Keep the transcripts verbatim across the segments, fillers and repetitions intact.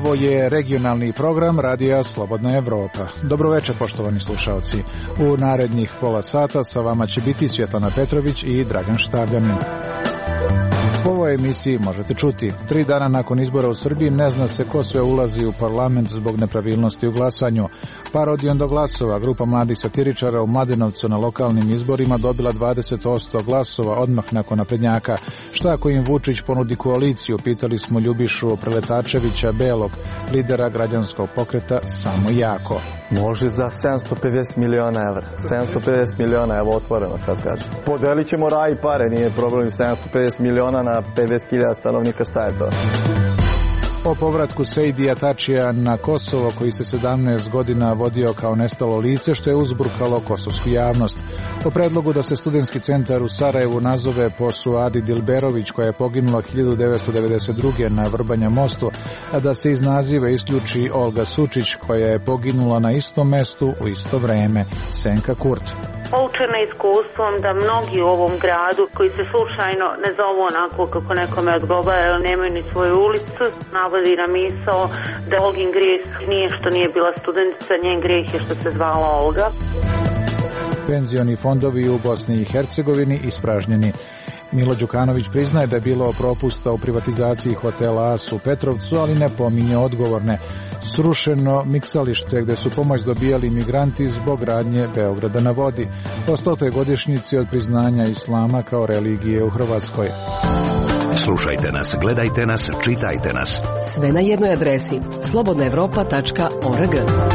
Ovo je regionalni program Radija Slobodna Evropa. Dobroveče, poštovani slušaoci. U narednih pola sata sa vama će biti Svjetlana Petrović i Dragan Štavljanin. U ovoj emisiji možete čuti: tri dana nakon izbora u Srbiji ne zna se ko sve ulazi u parlament zbog nepravilnosti u glasanju. Parodijom do glasova, grupa mladih satiričara u Mladenovcu na lokalnim izborima dobila dvadeset posto glasova odmah nakon naprednjaka. Šta ako im Vučić ponudi koaliciju, pitali smo Ljubišu Preletačevića Belog, lidera građanskog pokreta Samo jako. Može za sedamsto pedeset miliona evra. sedamsto pedeset miliona, evo otvoreno sad kažem. Podelit ćemo raj i pare, nije problem. sedamsto pedeset miliona na pedeset hiljada stanovnika, šta je to? O povratku Sejdija Tačija na Kosovo, koji se sedamnaest godina vodio kao nestalo lice, što je uzburkalo kosovsku javnost. O predlogu da se studentski centar u Sarajevu nazove po Suadi Dilberović, koja je poginula hiljadu devetsto devedeset druge na Vrbanja mostu, a da se iz naziva isključi Olga Sučić, koja je poginula na istom mestu u isto vreme. Senka Kurt. Poučena iskustvom da mnogi u ovom gradu koji se slučajno ne zovu onako kako nekome odgovara, jer nemaju ni svoju ulicu, navodi na misao da Olgin grijeh nije što nije bila studentica, njen grijeh je što se zvala Olga. Penzioni fondovi u Bosni i Hercegovini ispražnjeni. Milo Đukanović priznaje da je bilo propusta u privatizaciji hotela As u Petrovcu, ali ne pominje odgovorne. Srušeno miksalište gde su pomoć dobijali migranti zbog radnje Beograda na vodi. Po stotoj godišnjici od priznanja islama kao religije u Hrvatskoj. Slušajte nas, gledajte nas, čitajte nas. Sve na jednoj adresi: slobodna evropa tačka org.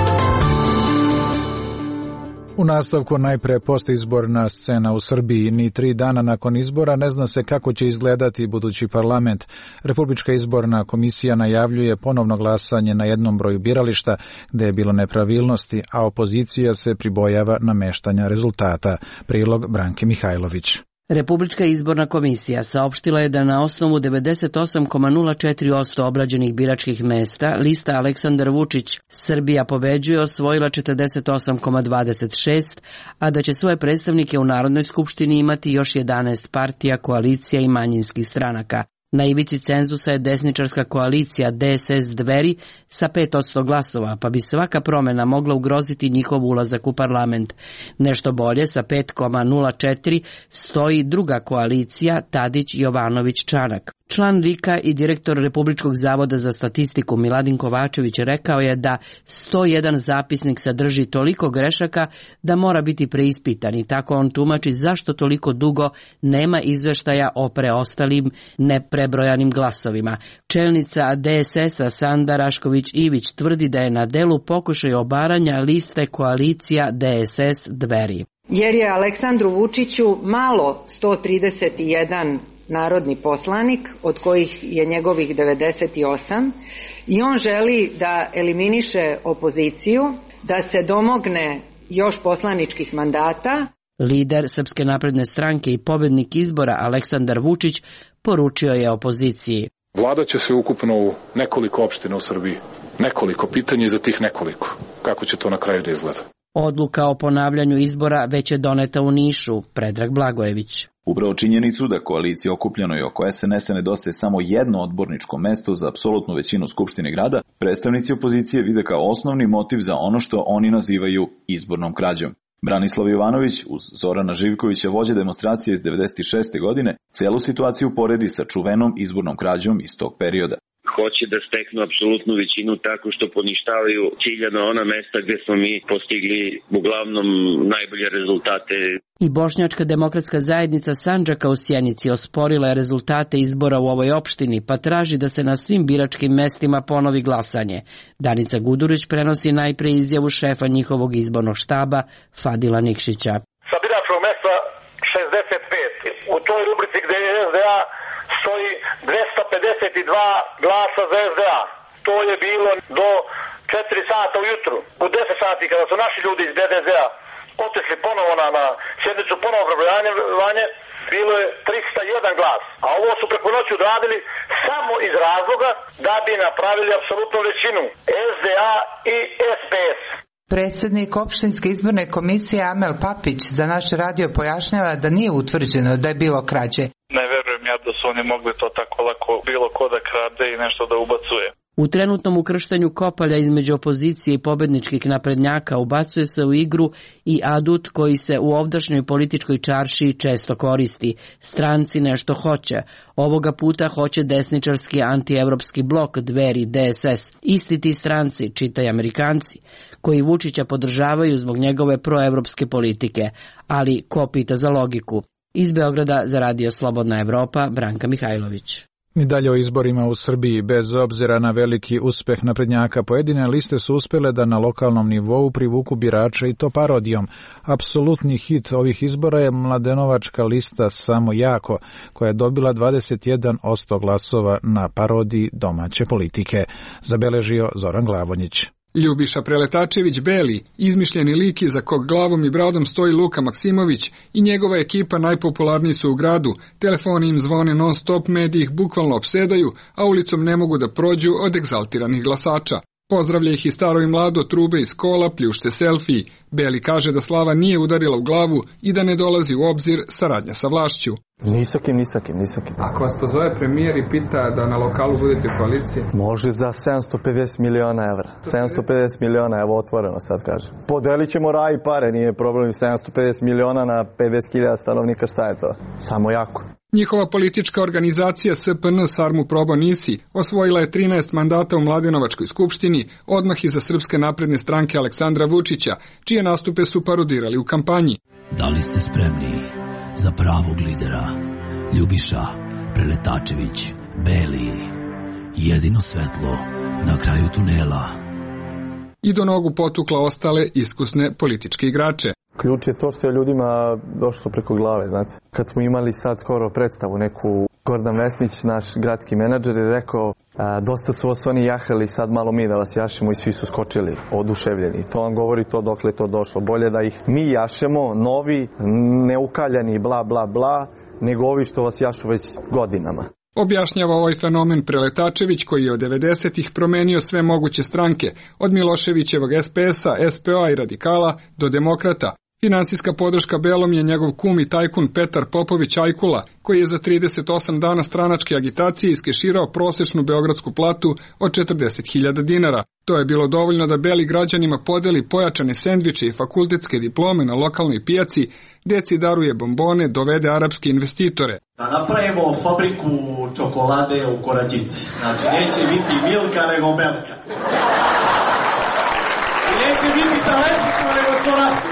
U nastavku najpre postizborna scena u Srbiji. Ni tri dana nakon izbora ne zna se kako će izgledati budući parlament. Republička izborna komisija najavljuje ponovno glasanje na jednom broju birališta gde je bilo nepravilnosti, a opozicija se pribojava nameštanja rezultata. Prilog Branke Mihajlović. Republička izborna komisija saopštila je da na osnovu devedeset osam zarez nula četiri posto obrađenih biračkih mesta lista Aleksandar Vučić Srbija pobeđuje osvojila četrdeset osam zarez dvadeset šest, a da će svoje predstavnike u Narodnoj skupštini imati još jedanaest partija, koalicija i manjinskih stranaka. Na ivici cenzusa je desničarska koalicija D S S Dveri sa pet posto glasova, pa bi svaka promjena mogla ugroziti njihov ulazak u parlament. Nešto bolje, sa pet zarez nula četiri stoji druga koalicija Tadić-Jovanović-Čanak. Član R I K-a i direktor Republičkog zavoda za statistiku Miladin Kovačević rekao je da sto jedan zapisnik sadrži toliko grešaka da mora biti preispitan i tako on tumači zašto toliko dugo nema izveštaja o preostalim neprebrojanim glasovima. Čelnica D S S-a Sanda Rašković-Ivić tvrdi da je na delu pokušaj obaranja liste koalicija D S S Dveri. Jer je Aleksandru Vučiću malo sto trideset jedan narodni poslanik, od kojih je njegovih devedeset osam, i on želi da eliminiše opoziciju, da se domogne još poslaničkih mandata. Lider Srpske napredne stranke i pobednik izbora Aleksandar Vučić poručio je opoziciji: Vlada će se ukupno u nekoliko opština u Srbiji. Nekoliko pitanja i za tih nekoliko. Kako će to na kraju da izgleda? Odluka o ponavljanju izbora već je doneta u Nišu. Predrag Blagojević. Upravo činjenicu da koalicija okupljenoj oko S N S-a nedostaje samo jedno odborničko mesto za apsolutnu većinu Skupštine grada, predstavnici opozicije vide kao osnovni motiv za ono što oni nazivaju izbornom krađom. Branislav Jovanović uz Zorana Živkovića, vođa demonstracije iz devedeset šeste godine, celu situaciju poredi sa čuvenom izbornom krađom iz tog perioda. Hoće da steknu apsolutnu većinu tako što poništavaju ciljano ona mesta gde smo mi postigli uglavnom najbolje rezultate. I Bošnjačka demokratska zajednica Sandžaka u Sjenici osporila je rezultate izbora u ovoj opštini, pa traži da se na svim biračkim mestima ponovi glasanje. Danica Gudurić prenosi najpre izjavu šefa njihovog izbornog štaba Fadila Nikšića. Sa biračkog mesta šezdeset pet. U toj rubrici gde je S D A stoji dvesta pedeset dva glasa za S D A. To je bilo do četiri sata ujutru. U deset sati kada su naši ljudi iz B D Z-a otišli ponovo na, na sjednicu, ponovo prebrojanje, bilo je trista jedan glas. A ovo su preko noći odradili samo iz razloga da bi napravili apsolutnu većinu S D A i S P S. Predsjednik opštinske izborne komisije Amel Papić za naš radio pojašnjava da nije utvrđeno da je bilo krađe. Ne verujem ja da su oni mogli to tako lako bilo ko da krade i nešto da ubacuje. U trenutnom ukrštanju kopalja između opozicije i pobedničkih naprednjaka ubacuje se u igru i adut koji se u ovdašnjoj političkoj čaršiji često koristi. Stranci nešto hoće. Ovoga puta hoće desničarski antievropski blok Dveri D S S. Isti ti stranci, čitaj Amerikanci, koji Vučića podržavaju zbog njegove proevropske politike. Ali ko pita za logiku? Iz Beograda za Radio Slobodna Evropa, Branka Mihajlović. I dalje o izborima u Srbiji. Bez obzira na veliki uspeh naprednjaka, pojedine liste su uspjele da na lokalnom nivou privuku birača i to parodijom. Apsolutni hit ovih izbora je mladenovačka lista Samo jako, koja je dobila dvadeset jedan posto glasova na parodiji domaće politike, zabeležio Zoran Glavonjić. Ljubiša Preletačević Beli, izmišljeni lik iza kog glavom i bradom stoji Luka Maksimović i njegova ekipa najpopularniji su u gradu, telefoni im zvone non stop, mediji ih bukvalno opsedaju, a ulicom ne mogu da prođu od egzaltiranih glasača. Pozdravlja ih i staro i mlado, trube iz kola, pljušte selfiji. Beli kaže da slava nije udarila u glavu i da ne dolazi u obzir saradnja sa vlašću. Nisakim, nisakim, nisakim. Ako vas pozove premijer i pita da na lokalu budete u koaliciji? Može za sedamsto pedeset miliona evra. sedamsto pedeset miliona, evo otvoreno sad kaže. Podelit ćemo raj i pare, nije problem. sedamsto pedeset miliona na pedeset hiljada stanovnika, šta je to? Samo jako. Njihova politička organizacija S P N Sarmu Probo Nisi osvojila je trinaest mandata u Mladenovačkoj skupštini, odmah iza Srpske napredne stranke Aleksandra Vučića, čije nastupe su parodirali u kampanji. Da li ste spremni za pravog lidera? Ljubiša Preletačević Beli, jedino svetlo na kraju tunela. I do nogu potukla ostale iskusne političke igrače. Ključ je to što je ljudima došlo preko glave, znate. Kad smo imali sad skoro predstavu neku, Gordan Vesnić, naš gradski menadžer, je rekao a, dosta su osvani jahali, sad malo mi da vas jašemo i svi su skočili, oduševljeni. To vam govori to dokle je to došlo. Bolje da ih mi jašemo, novi, neukaljani, bla, bla, bla, nego ovi što vas jašu već godinama. Objašnjava ovaj fenomen Preletačević, koji je od devedesetih promenio sve moguće stranke, od Miloševićevog S P S-a, S P O-a i Radikala do Demokrata. Finansijska podrška Belom je njegov kum i tajkun Petar Popović Ajkula, koji je za trideset osam dana stranačke agitacije iskeširao prosečnu beogradsku platu od četrdeset hiljada dinara. To je bilo dovoljno da Beli građanima podeli pojačane sendviče i fakultetske diplome na lokalnoj pijaci, deci daruje bombone, dovede arapske investitore. Da napravimo fabriku čokolade u Korađici. Znači, neće biti Milka nego Melka. I neće biti sa lesicu nego Soracu.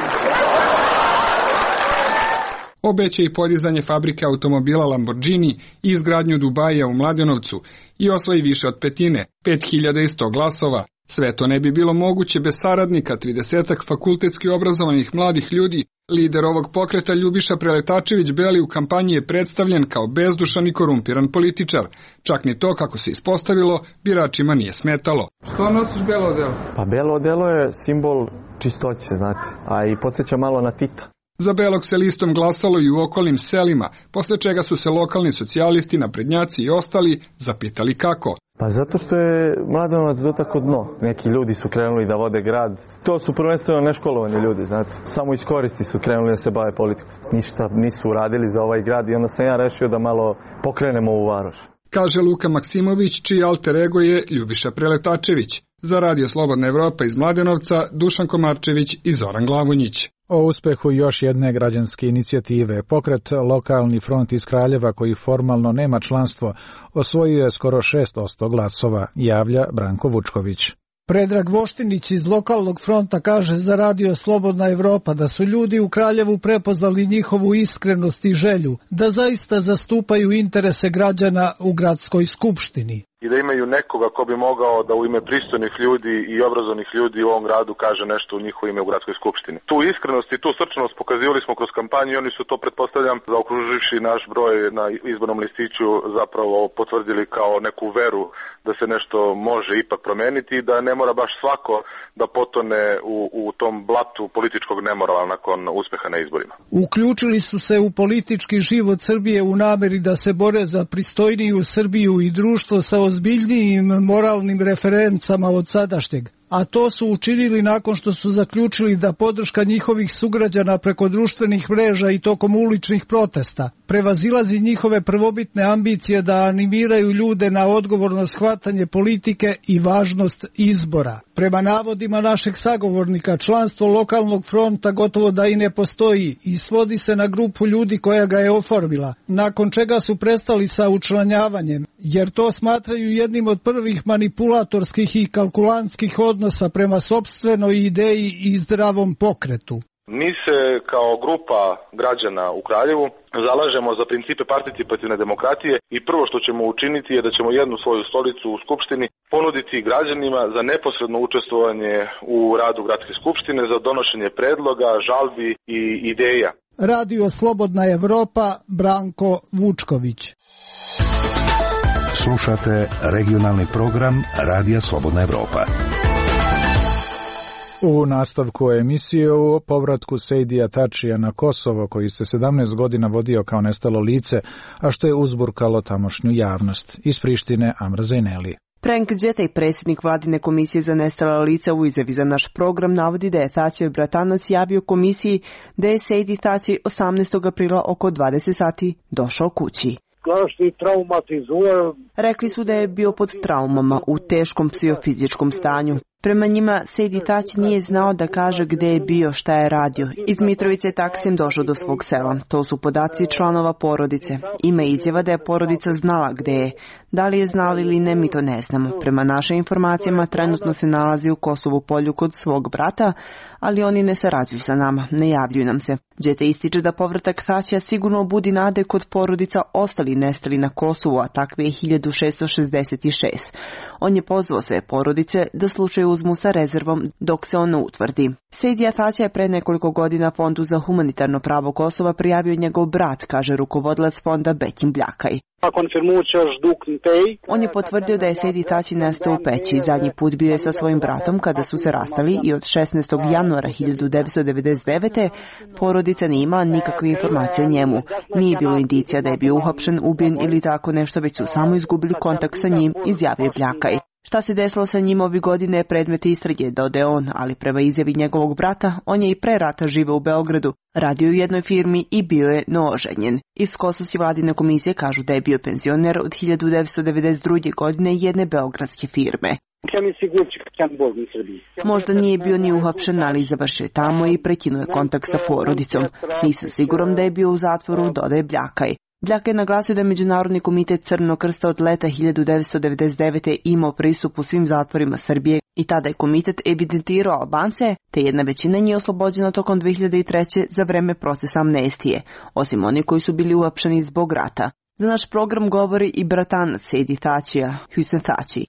Obeća i podizanje fabrike automobila Lamborghini i izgradnju Dubaija u Mladenovcu i osvoji više od petine, pet hiljada i sto glasova. Sve to ne bi bilo moguće bez saradnika, tridesetak fakultetski obrazovanih mladih ljudi. Lider ovog pokreta Ljubiša Preletačević Beli u kampanji je predstavljen kao bezdušan i korumpiran političar. Čak ni to, kako se ispostavilo, biračima nije smetalo. Što nosiš belo odelo? Pa belo odelo je simbol čistoće, znate, a i podsjeća malo na Tita. Za Belog se listom glasalo i u okolnim selima, posle čega su se lokalni socijalisti, naprednjaci i ostali zapitali kako. Pa zato što je Mladenovac dotako dno. Neki ljudi su krenuli da vode grad. To su prvenstveno neškolovani ljudi, znate. Samo iz koristi su krenuli da se bave politikom. Ništa nisu uradili za ovaj grad i onda sam ja rešio da malo pokrenemo ovu varoš. Kaže Luka Maksimović, čiji alter ego je Ljubiša Preletačević. Za Radio Slobodna Evropa iz Mladenovca, Dušan Komarčević i Zoran Glavonjić. O uspehu još jedne građanske inicijative, pokret Lokalni front iz Kraljeva, koji formalno nema članstvo, osvojio je skoro šest posto glasova, javlja Branko Vučković. Predrag Voštinić iz Lokalnog fronta kaže za Radio Slobodna Evropa da su ljudi u Kraljevu prepoznali njihovu iskrenost i želju da zaista zastupaju interese građana u gradskoj skupštini. I da imaju nekoga ko bi mogao da u ime pristojnih ljudi i obrazovnih ljudi u ovom gradu kaže nešto u njihovo ime u gradskoj skupštini. Tu iskrenost i tu srčanost pokazivali smo kroz kampanju i oni su to, pretpostavljam, zaokruživši naš broj na izbornom listiću, zapravo potvrdili kao neku veru da se nešto može ipak promeniti i da ne mora baš svako da potone u, u tom blatu političkog nemorala nakon uspeha na izborima. Uključili su se u politički život Srbije u nameri da se bore za pristojniju Srbiju i društvo sa ozbiljnijim moralnim referencama od sadašnjeg, a to su učinili nakon što su zaključili da podrška njihovih sugrađana preko društvenih mreža i tokom uličnih protesta prevazilazi njihove prvobitne ambicije da animiraju ljude na odgovorno shvatanje politike i važnost izbora. Prema navodima našeg sagovornika, članstvo lokalnog fronta gotovo da i ne postoji i svodi se na grupu ljudi koja ga je oformila, nakon čega su prestali sa učlanjavanjem, jer to smatraju jednim od prvih manipulatorskih i kalkulantskih odnosa prema sopstvenoj ideji i zdravom pokretu. Mi se kao grupa građana u Kraljevu zalažemo za principe participativne demokratije i prvo što ćemo učiniti je da ćemo jednu svoju stolicu u Skupštini ponuditi građanima za neposredno učestvovanje u radu Gradske skupštine, za donošenje predloga, žalbi i ideja. Radio Slobodna Evropa, Branko Vučković. Slušate regionalni program Radija Slobodna Evropa. U nastavku emisije o povratku Sejdija Tačija na Kosovo, koji se sedamnaest godina vodio kao nestalo lice, a što je uzburkalo tamošnju javnost. Iz Prištine Amra Zejneli. Prenk Đetej, predsjednik vladine komisije za nestala lica, u izjavi za naš program navodi da je Tačijev bratanac javio komisiji da je Sejdi Tači osamnaestog aprila oko dvadeset sati došao kući. Rekli su da je bio pod traumama u teškom psihofizičkom stanju. Prema njima, Sejdi Tači nije znao da kaže gde je bio, šta je radio. Iz Mitrovice je taksim došao do svog sela. To su podaci članova porodice. Ima izjava da je porodica znala gde je. Da li je znala ili ne, mi to ne znamo. Prema našim informacijama, trenutno se nalazi u Kosovu Polju kod svog brata, ali oni ne sarađuju sa nama, ne javljuju nam se. Đete ističe da povratak Tačija sigurno budi nade kod porodica ostali nestali na Kosovu, a takve je hiljadu šessto šezdeset šest. On je pozvao sve porodice da slučaj uzmu sa rezervom dok se on ne utvrdi. Sejdija Tačija je pre nekoliko godina Fondu za humanitarno pravo Kosova prijavio njegov brat, kaže rukovodilac fonda Bekim Bljakaj. On je potvrdio da je Sejdi Tači nestao u Peći. Zadnji put bio je sa svojim bratom kada su se rastali i od šesnaestog januara hiljadu devetsto devedeset devete. porodica nije imala nikakve informacije o njemu. Nije bilo indicija da je bio uhapšen, ubijen ili tako nešto, već su samo izgubili kontakt sa njim, izjavio Bljakaj. Šta se desilo sa njim ovih godine je predmet istrage, dodao on, ali prema izjavi njegovog brata, on je i pre rata živeo u Beogradu, radio u jednoj firmi i bio je nooženjen. Iz Kosovske vladine komisije kažu da je bio penzioner od hiljadu devetsto devedeset druge. godine jedne beogradske firme. Možda nije bio ni uhapšen, ali završio tamo i prekinuo je kontakt sa porodicom. Nisam siguran da je bio u zatvoru, dodaje Bljakaj. Bljakaj je naglasio da je Međunarodni komitet Crvenog krsta od leta hiljadu devetsto devedeset devete. imao pristup u svim zatvorima Srbije i tada je komitet evidentirao Albance, te jedna većina njih oslobođena tokom dve hiljade treće. za vreme procesa amnestije, osim oni koji su bili uhapšeni zbog rata. Za naš program govori i bratanac Sejdi Tačija, Hüsein Tači.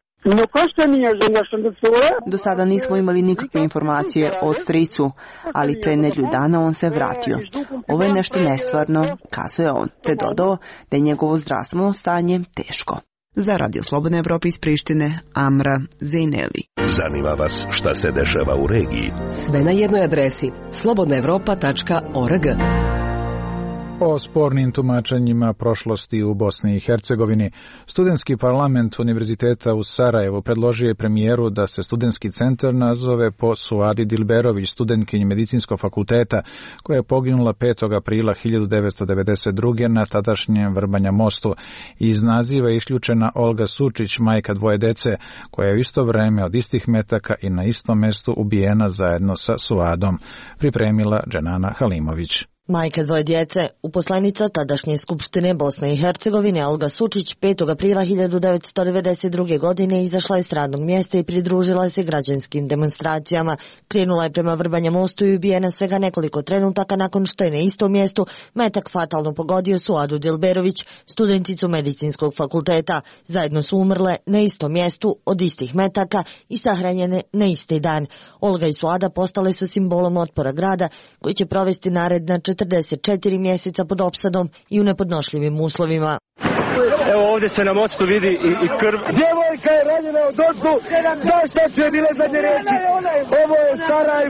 Do sada nismo imali nikakve informacije o stricu, ali pre nedelju dana on se vratio. Ovo je nešto nestvarno, kazao je on, te dodao da je njegovo zdravstveno stanje teško. Za Radio Slobodna Evropa iz Prištine, Amra Zejneli. Zanima vas šta se dešava u regiji? Sve na jednoj adresi slobodna evropa tačka org. O spornim tumačenjima prošlosti u Bosni i Hercegovini, studentski parlament Univerziteta u Sarajevu predložio je premijeru da se studentski centar nazove po Suadi Dilberović, studentkinji medicinskog fakulteta, koja je poginula petog aprila hiljadu devetsto devedeset druge. na tadašnjem Vrbanja mostu. Iz naziva je isključena Olga Sučić, majka dvoje dece, koja je u isto vreme od istih metaka i na istom mestu ubijena zajedno sa Suadom, pripremila Dženana Halimović. Majka dvoje djece, uposlenica tadašnje Skupštine Bosne i Hercegovine Olga Sučić petog aprila hiljadu devetsto devedeset druge. godine izašla je s radnog mjesta i pridružila se građanskim demonstracijama. Krenula je prema Vrbanja mostu i ubijena svega nekoliko trenutaka nakon što je na istom mjestu metak fatalno pogodio Suadu Dilberović, studenticu medicinskog fakulteta. Zajedno su umrle na istom mjestu od istih metaka i sahranjene na isti dan. Olga i Suada postale su simbolom otpora grada koji će provesti naredna četrdeset četiri mjeseca pod opsadom i u nepodnošljivim uslovima. Evo ovdje se na mostu vidi i, i krv. Djevojka je ranjena od ozgu, zašto su je bile zadnje reći? Ovo je Sarajevo.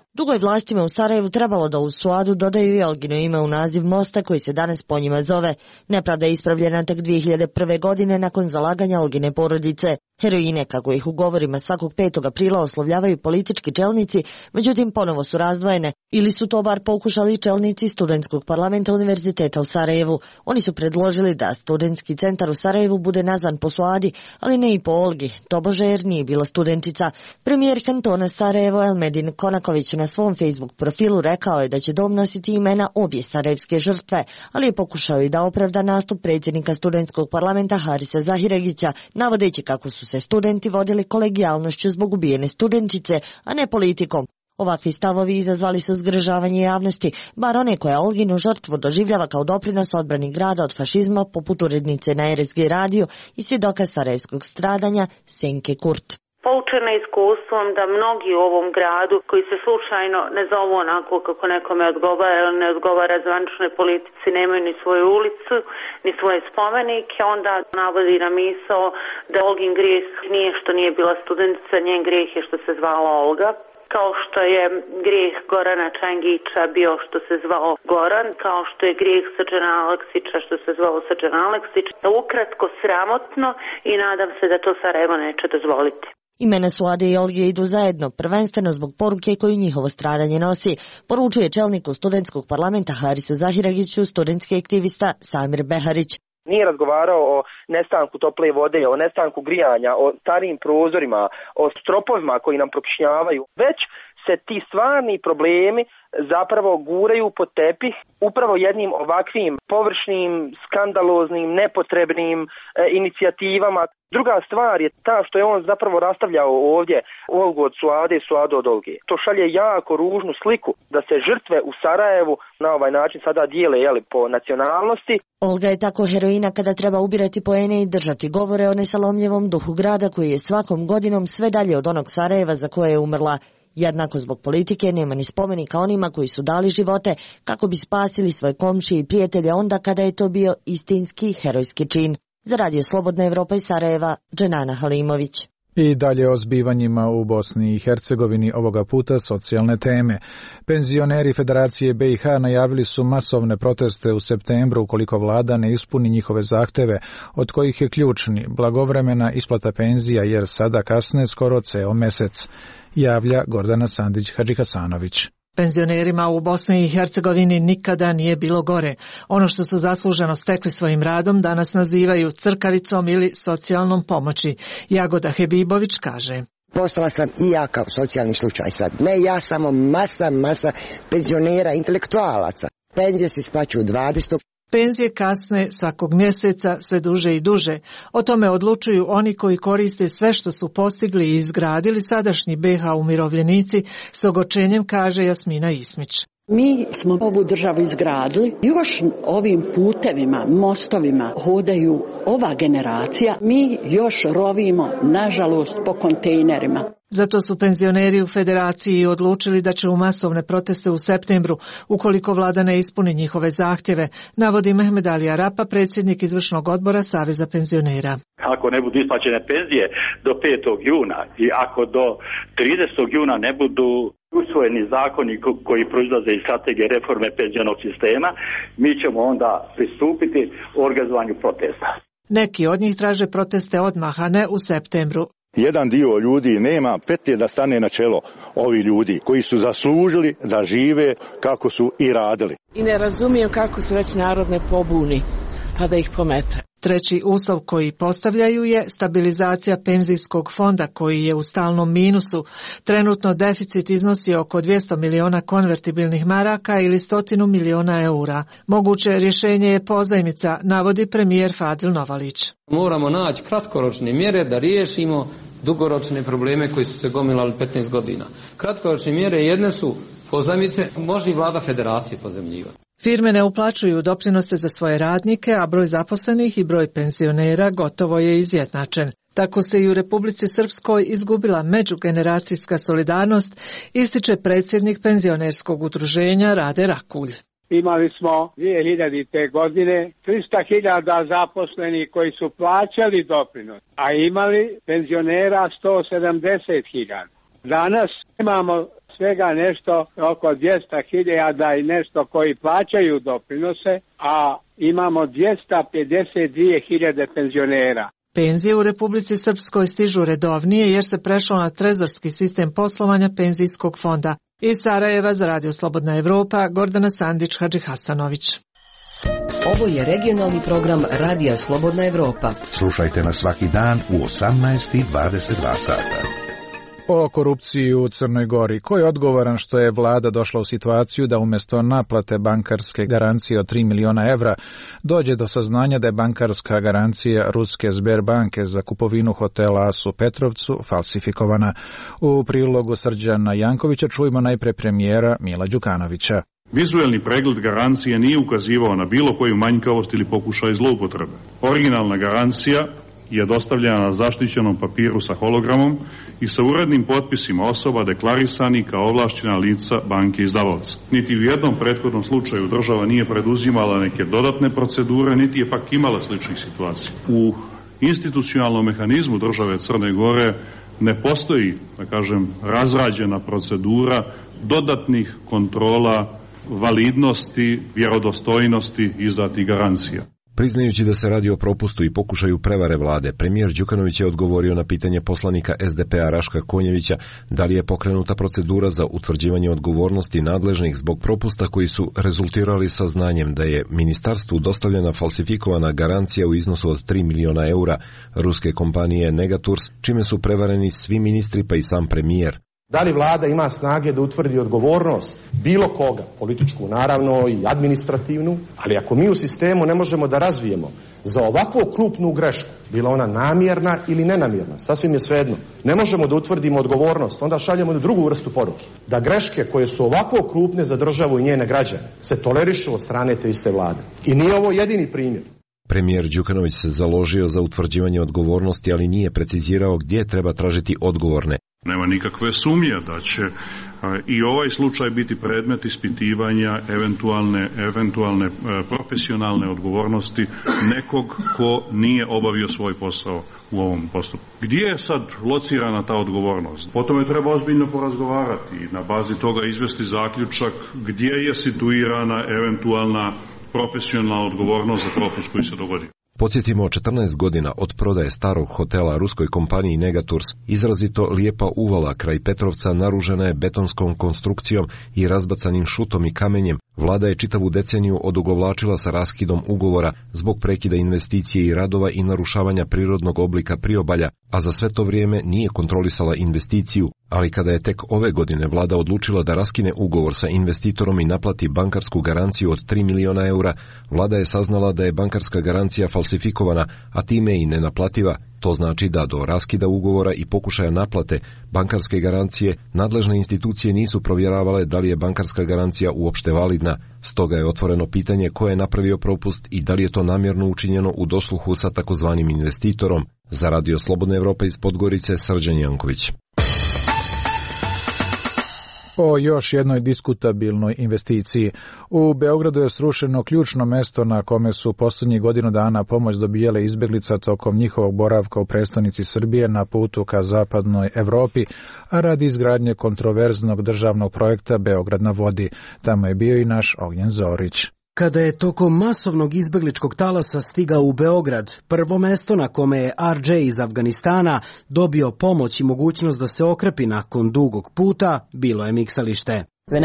Dugo je vlastima u Sarajevu trebalo da u Suadu dodaju i Olgino ime u naziv mosta koji se danas po njima zove. Nepravda je ispravljena tek dvije hiljade prve. godine nakon zalaganja Olgine porodice. Heroine, kako ih u govorima svakog petog aprila oslovljavaju politički čelnici, međutim ponovo su razdvojene, ili su to bar pokušali čelnici Studentskog parlamenta Univerziteta u Sarajevu. Oni su predložili da Studentski centar u Sarajevu bude nazvan po Suadi, ali ne i po Olgi, tobože jer nije bila studentica. Premijer kantona Sarajevo Elmedin Konaković na svom Facebook profilu rekao je da će dom nositi imena obje sarajevske žrtve, ali je pokušao i da opravda nastup predsjednika Studentskog parlamenta Harisa Zahiregića, navodeći kako su se studenti vodili kolegijalnošću zbog ubijene studentice, a ne politikom. Ovakvi stavovi izazvali su zgražavanje javnosti, bar one koja Olginu žrtvu doživljava kao doprinos odbrani grada od fašizma, poput urednice na R S G radio i svjedoka sarajevskog stradanja Senke Kurt. Poučena iskustvom da mnogi u ovom gradu koji se slučajno ne zovu onako kako nekome odgovara ili ne odgovara zvaničnoj politici, nemaju ni svoju ulicu, ni svoje spomenike, onda navodi na misao da Olgin grijeh nije što nije bila studentica, njen grijeh je što se zvala Olga. Kao što je grijeh Gorana Čangića bio što se zvao Goran, kao što je grijeh Srđana Aleksića što se zvao Srđan Aleksić. Ukratko sramotno i nadam se da to Sarajevo neće dozvoliti. Imena Suade i Olge idu zajedno, prvenstveno zbog poruke koju njihovo stradanje nosi, poručuje čelniku Studentskog parlamenta Harisu Zahiregiću studentski aktivista Samir Beharić. Nije razgovarao o nestanku tople vode, o nestanku grijanja, o starijim prozorima, o stropovima koji nam prokišnjavaju, već se ti stvarni problemi zapravo guraju pod tepih upravo jednim ovakvim površnim, skandaloznim, nepotrebnim e, inicijativama. Druga stvar je ta što je on zapravo rastavljao ovdje Olgu od Suade i Suadu od Olge. To šalje jako ružnu sliku da se žrtve u Sarajevu na ovaj način sada dijele jeli, po nacionalnosti. Olga je tako heroina kada treba ubirati poene i držati govore o nesalomljivom duhu grada koji je svakom godinom sve dalje od onog Sarajeva za koje je umrla. Jednako zbog politike nema ni spomenika onima koji su dali živote kako bi spasili svoje komšije i prijatelje onda kada je to bio istinski herojski čin. Za Radio Slobodna Evropa iz Sarajeva, Dženana Halimović. I dalje o zbivanjima u Bosni i Hercegovini, ovoga puta socijalne teme. Penzioneri Federacije B i H najavili su masovne proteste u septembru ukoliko vlada ne ispuni njihove zahteve, od kojih je ključni blagovremena isplata penzija jer sada kasne skoro ceo mesec, javlja Gordana Sandić-Hadžihasanović. Penzionerima u Bosni i Hercegovini nikada nije bilo gore. Ono što su zasluženo stekli svojim radom danas nazivaju crkavicom ili socijalnom pomoći. Jagoda Hebibović kaže: Postala sam i ja kao socijalni slučaj sad. Ne ja, samo masa, masa penzionera, intelektualaca. Penzije se isplaćuju dvadesetog Penzije kasne svakog mjeseca sve duže i duže. O tome odlučuju oni koji koriste sve što su postigli i izgradili sadašnji B H umirovljenici, s ogorčenjem kaže Jasmina Ismić. Mi smo ovu državu izgradili, još ovim putevima, mostovima hodaju ova generacija, mi još rovimo, nažalost, po kontejnerima. Zato su penzioneri u Federaciji odlučili da će u masovne proteste u septembru, ukoliko vlada ne ispuni njihove zahtjeve, navodi Mehmed Ali Arapa, predsjednik izvršnog odbora Saveza penzionera. Ako ne budu isplaćene penzije do petog juna i ako do tridesetog juna ne budu usvojeni zakoni koji proizlaze iz strategije reforme penzionog sistema, mi ćemo onda pristupiti organizovanju protesta. Neki od njih traže proteste odmah, a ne u septembru. Jedan dio ljudi nema petlje da stane na čelo ovi ljudi koji su zaslužili da žive kako su i radili. I ne razumijem kako se već narod ne pobuni, pa da ih pomete. Treći uslov koji postavljaju je stabilizacija penzijskog fonda koji je u stalnom minusu. Trenutno deficit iznosi oko dvjesto miliona konvertibilnih maraka ili stotinu miliona eura. Moguće rješenje je pozajmica, navodi premijer Fadil Novalić. Moramo naći kratkoročne mjere da riješimo dugoročne probleme koji su se gomilali petnaest godina. Kratkoročne mjere jedne su pozajmice, može i vlada federacije pozajmljivati. Firme ne uplaćuju doprinose za svoje radnike, a broj zaposlenih i broj penzionera gotovo je izjednačen. Tako se i u Republici Srpskoj izgubila međugeneracijska solidarnost, ističe predsjednik penzionerskog udruženja Rade Rakulj. Imali smo dvije hiljadite. godine tristo hiljada zaposlenih koji su plaćali doprinos, a imali penzionera sto sedamdeset hiljada. Danas imamo svega nešto oko dvjesto hiljada i nešto koji plaćaju doprinose, a imamo dvjesto pedeset dvije hiljade penzionera. Penzije u Republici Srpskoj stižu redovnije jer se prešlo na trezorski sistem poslovanja penzijskog fonda. Iz Sarajeva za Radio Slobodna Evropa, Gordana Sandić, Hadži Hasanović. Ovo je regionalni program Radija Slobodna Evropa. Slušajte nas svaki dan u osamnaest i dvadeset dva sata. O korupciji u Crnoj Gori. Ko je odgovoran što je vlada došla u situaciju da umjesto naplate bankarske garancije od tri miliona evra dođe do saznanja da je bankarska garancija ruske Sberbanke za kupovinu hotela As u Petrovcu falsifikovana? U prilogu Srđana Jankovića čujemo najpre premijera Mila Đukanovića. Vizuelni pregled garancije nije ukazivao na bilo koju manjkavost ili pokušaj zloupotrebe. Originalna garancija je dostavljena na zaštićenom papiru sa hologramom i sa urednim potpisima osoba deklaristani kao ovlašćena lica banke izdavaoca. Niti u jednom prethodnom slučaju država nije preduzimala neke dodatne procedure, niti je pak imala sličnih situacija. U institucionalnom mehanizmu države Crne Gore ne postoji, da kažem, razrađena procedura dodatnih kontrola validnosti, vjerodostojnosti izdatih garancija. Priznajući da se radi o propustu i pokušaju prevare vlade, premijer Đukanović je odgovorio na pitanje poslanika S D P-a Raška Konjevića da li je pokrenuta procedura za utvrđivanje odgovornosti nadležnih zbog propusta koji su rezultirali saznanjem da je ministarstvu dostavljena falsifikovana garancija u iznosu od tri miliona eura ruske kompanije Negatours, čime su prevareni svi ministri pa i sam premijer. Da li vlada ima snage da utvrdi odgovornost bilo koga, političku naravno i administrativnu, ali ako mi u sistemu ne možemo da razvijemo za ovakvu krupnu grešku, bila ona namjerna ili nenamjerna, sasvim je svejedno, ne možemo da utvrdimo odgovornost, onda šaljemo na drugu vrstu poruke. Da greške koje su ovako krupne za državu i njene građane se tolerišu od strane te iste vlade. I nije ovo jedini primjer. Premijer Đukanović se založio za utvrđivanje odgovornosti, ali nije precizirao gdje treba tražiti odgovorne. Nema nikakve sumnje da će i ovaj slučaj biti predmet ispitivanja eventualne, eventualne profesionalne odgovornosti nekog ko nije obavio svoj posao u ovom postupku. Gdje je sad locirana ta odgovornost? O tome treba ozbiljno porazgovarati i na bazi toga izvesti zaključak gdje je situirana eventualna profesionalna odgovornost za propust koji se dogodi. Podsjetimo, četrnaest godina od prodaje starog hotela ruskoj kompaniji Negatours, izrazito lijepa uvala kraj Petrovca naružena je betonskom konstrukcijom i razbacanim šutom i kamenjem. Vlada je čitavu deceniju odugovlačila sa raskidom ugovora zbog prekida investicije i radova i narušavanja prirodnog oblika priobalja, a za sve to vrijeme nije kontrolisala investiciju, ali kada je tek ove godine vlada odlučila da raskine ugovor sa investitorom i naplati bankarsku garanciju od tri miliona eura, vlada je saznala da je bankarska garancija falsifikovana, a time i nenaplativa. To znači da do raskida ugovora i pokušaja naplate bankarske garancije nadležne institucije nisu provjeravale da li je bankarska garancija uopšte validna. Stoga je otvoreno pitanje ko je napravio propust i da li je to namjerno učinjeno u dosluhu sa takozvanim investitorom. Za Radio Slobodna Evropa iz Podgorice, Srđan Janković. O još jednoj diskutabilnoj investiciji. U Beogradu je srušeno ključno mesto na kome su posljednjih godinu dana pomoć dobijale izbjeglica tokom njihovog boravka u prestonici Srbije na putu ka zapadnoj Evropi, a radi izgradnje kontroverznog državnog projekta Beograd na vodi. Tamo je bio i naš Ognjen Zorić. Kada je tokom masovnog izbegličkog talasa stigao u Beograd, prvo mesto na kome je R J iz Afganistana dobio pomoć i mogućnost da se okrepi nakon dugog puta, bilo je miksalište.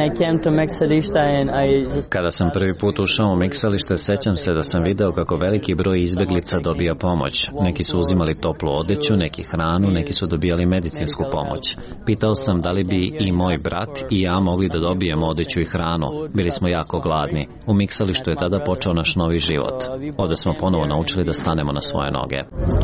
Kada sam prvi put ušao u miksalište, sećam se da sam video kako veliki broj izbeglica dobija pomoć. Neki su uzimali toplu odeću, neki hranu, neki su dobijali medicinsku pomoć. Pitao sam da li bi i moj brat i ja mogli da dobijemo odeću i hranu. Bili smo jako gladni. U miksalištu je tada počeo naš novi život. Ovdje smo ponovo naučili da stanemo na svoje noge.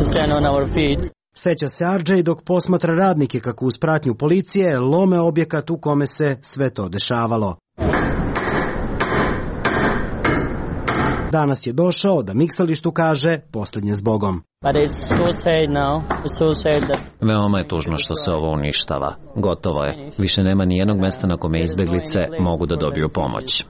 Seća se R J dok posmatra radnike kako uz pratnju policije lome objekat u kome se sve to dešavalo. Danas je došao da miksalištu kaže posljednje zbogom. Veoma je tužno što se ovo uništava. Gotovo je. Više nema ni jednog mesta na kome izbeglice mogu da dobiju pomoć.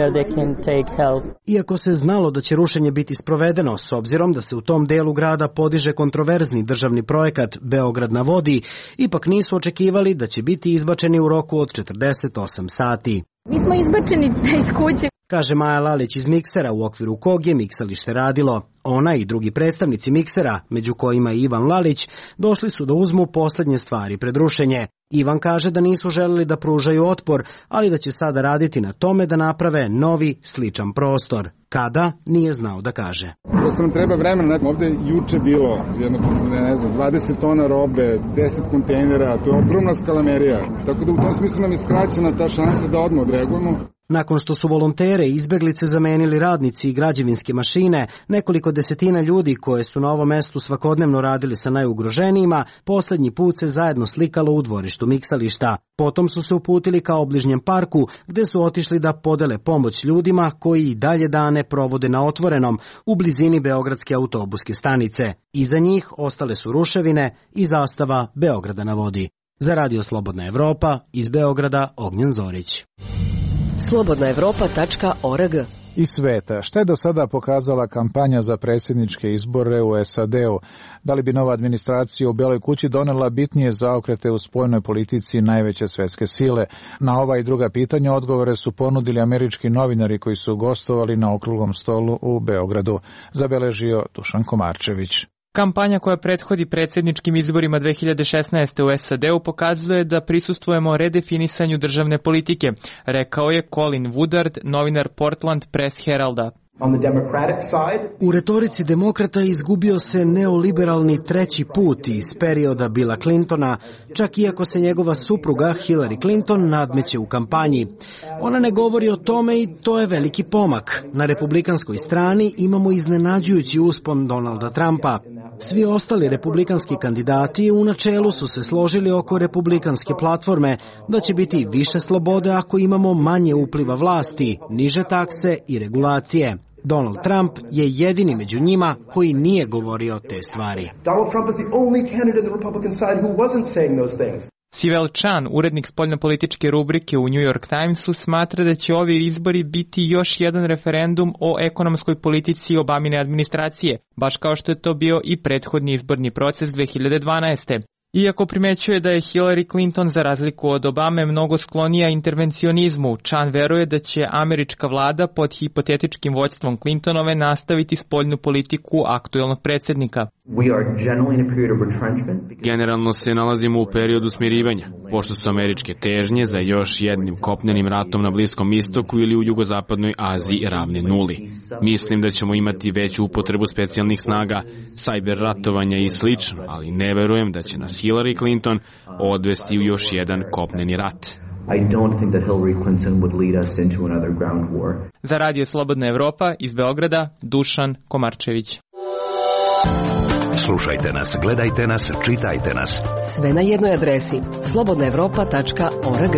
Iako se znalo da će rušenje biti sprovedeno, s obzirom da se u tom delu grada podiže kontroverzni državni projekat Beograd na vodi, ipak nisu očekivali da će biti izbačeni u roku od četrdeset osam sati. Mi smo izbačeni iz kuće, kaže Maja Lalić iz Miksera, u okviru kog je miksalište radilo. Ona i drugi predstavnici Miksera, među kojima i Ivan Lalić, došli su da uzmu posljednje stvari pred rušenje. Ivan kaže da nisu želeli da pružaju otpor, ali da će sada raditi na tome da naprave novi, sličan prostor. Kada, nije znao da kaže. Prosto nam treba vremena. Ovde je juče bilo jedno, ne znam, dvadeset tona robe, deset kontejnera, to je ogromna skalamerija. Tako da u tom smislu nam je skraćena ta šansa da odmah odreagujemo. Nakon što su volontere i izbeglice zamenili radnici i građevinske mašine, nekoliko desetina ljudi koje su na ovom mestu svakodnevno radili sa najugroženijima, posljednji put se zajedno slikalo u dvorištu miksališta. Potom su se uputili ka obližnjem parku, gde su otišli da podele pomoć ljudima koji i dalje dane provode na otvorenom, u blizini Beogradske autobuske stanice. Iza njih ostale su ruševine i zastava Beograda na vodi. Za Radio Slobodna Evropa, iz Beograda, Ognjen Zorić. slobodna evropa tačka org. Iz sveta. Šta je do sada pokazala kampanja za predsjedničke izbore u S A D-u? Da li bi nova administracija u Beloj kući donela bitnije zaokrete u spoljnoj politici najveće svetske sile? Na ova i druga pitanja odgovore su ponudili američki novinari koji su gostovali na okruglom stolu u Beogradu. Zabeležio Dušan Komarčević. Kampanja koja prethodi predsjedničkim izborima dve hiljade šesnaeste. u S A D-u pokazuje da prisustvujemo redefinisanju državne politike, rekao je Colin Woodard, novinar Portland Press Heralda. U retorici demokrata izgubio se neoliberalni treći put iz perioda Billa Clintona, čak iako se njegova supruga Hillary Clinton nadmeće u kampanji. Ona ne govori o tome i to je veliki pomak. Na republikanskoj strani imamo iznenađujući uspon Donalda Trumpa. Svi ostali republikanski kandidati u načelu su se složili oko republikanske platforme da će biti više slobode ako imamo manje upliva vlasti, niže takse i regulacije. Donald Trump je jedini među njima koji nije govorio te stvari. Sivel Chan, urednik spoljnopolitičke rubrike u New York Timesu, smatra da će ovi izbori biti još jedan referendum o ekonomskoj politici Obamine administracije, baš kao što je to bio i prethodni izborni proces dve hiljade dvanaeste. Iako primećuje da je Hillary Clinton za razliku od Obame mnogo sklonija intervencionizmu, Chan veruje da će američka vlada pod hipotetičkim vođstvom Clintonove nastaviti spoljnu politiku aktuelnog predsjednika. Generalno se nalazimo u periodu smirivanja, pošto su američke težnje za još jednim kopnenim ratom na Bliskom istoku ili u jugozapadnoj Aziji ravne nuli. Mislim da ćemo imati veću upotrebu specijalnih snaga, sajber ratovanja i slično, ali ne verujem da će nas Hillary Clinton odvesti u još jedan kopneni rat. I don't think that Hillary Clinton would lead us into another ground war. Za Radio Slobodna Evropa iz Beograda, Dušan Komarčević. Slušajte nas, gledajte nas, čitajte nas. Sve na jednoj adresi slobodna evropa tačka org.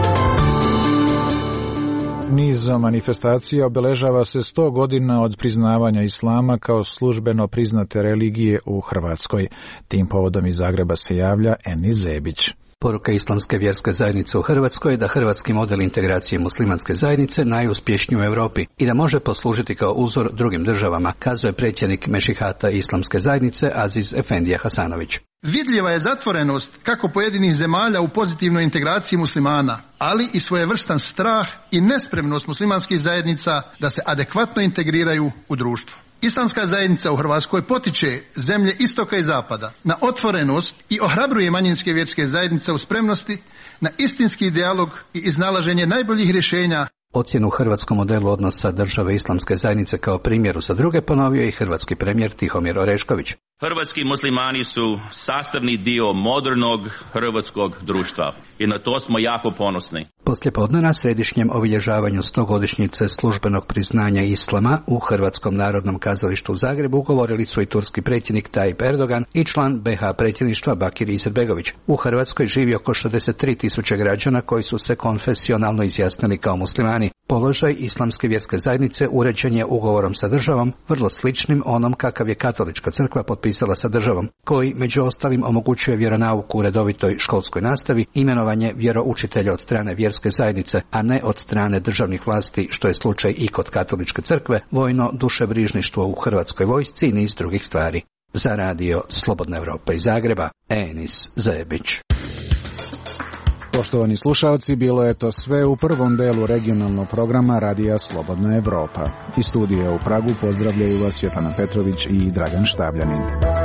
Nizom manifestacija obeležava se sto godina od priznavanja islama kao službeno priznate religije u Hrvatskoj. Tim povodom iz Zagreba se javlja Enis Zebić. Poruka Islamske vjerske zajednice u Hrvatskoj je da hrvatski model integracije muslimanske zajednice najuspješniji u Europi i da može poslužiti kao uzor drugim državama, kazuje predsjednik Mešihata Islamske zajednice Aziz Efendija Hasanović. Vidljiva je zatvorenost kako pojedinih zemalja u pozitivnoj integraciji muslimana, ali i svojevrstan strah i nespremnost muslimanskih zajednica da se adekvatno integriraju u društvo. Islamska zajednica u Hrvatskoj potiče zemlje istoka i zapada na otvorenost i ohrabruje manjinske vjerske zajednice u spremnosti na istinski dijalog i iznalaženje najboljih rješenja. Ocjenu u hrvatskom modelu odnosa države Islamske zajednice kao primjeru sa druge ponovio i hrvatski premijer Tihomir Orešković. Hrvatski muslimani su sastavni dio modernog hrvatskog društva i na to smo jako ponosni. Poslijepodne na središnjem obilježavanju stogodišnjice službenog priznanja islama u Hrvatskom narodnom kazalištu u Zagrebu govorili su i turski predsjednik Tayyip Erdogan i član B H predsjedništva Bakir Izetbegović. U Hrvatskoj živi oko šezdeset tri tisuće građana koji su se konfesionalno izjasnili kao muslimani. strani. Položaj islamske vjerske zajednice uređen je ugovorom sa državom, vrlo sličnim onom kakav je katolička crkva potpisala sa državom, koji među ostalim omogućuje vjeronauku u redovitoj školskoj nastavi, imenovanje vjeroučitelja od strane vjerske zajednice, a ne od strane državnih vlasti, što je slučaj i kod katoličke crkve, vojno dušebrižništvo u Hrvatskoj vojsci i niz drugih stvari. Za radio Slobodna Evropa iz Zagreba, Enis Zebić. Poštovani slušalci, bilo je to sve u prvom delu regionalnog programa Radija Slobodna Evropa. Iz studija u Pragu pozdravljaju vas Svjetlana Petrović i Dragan Štabljanin.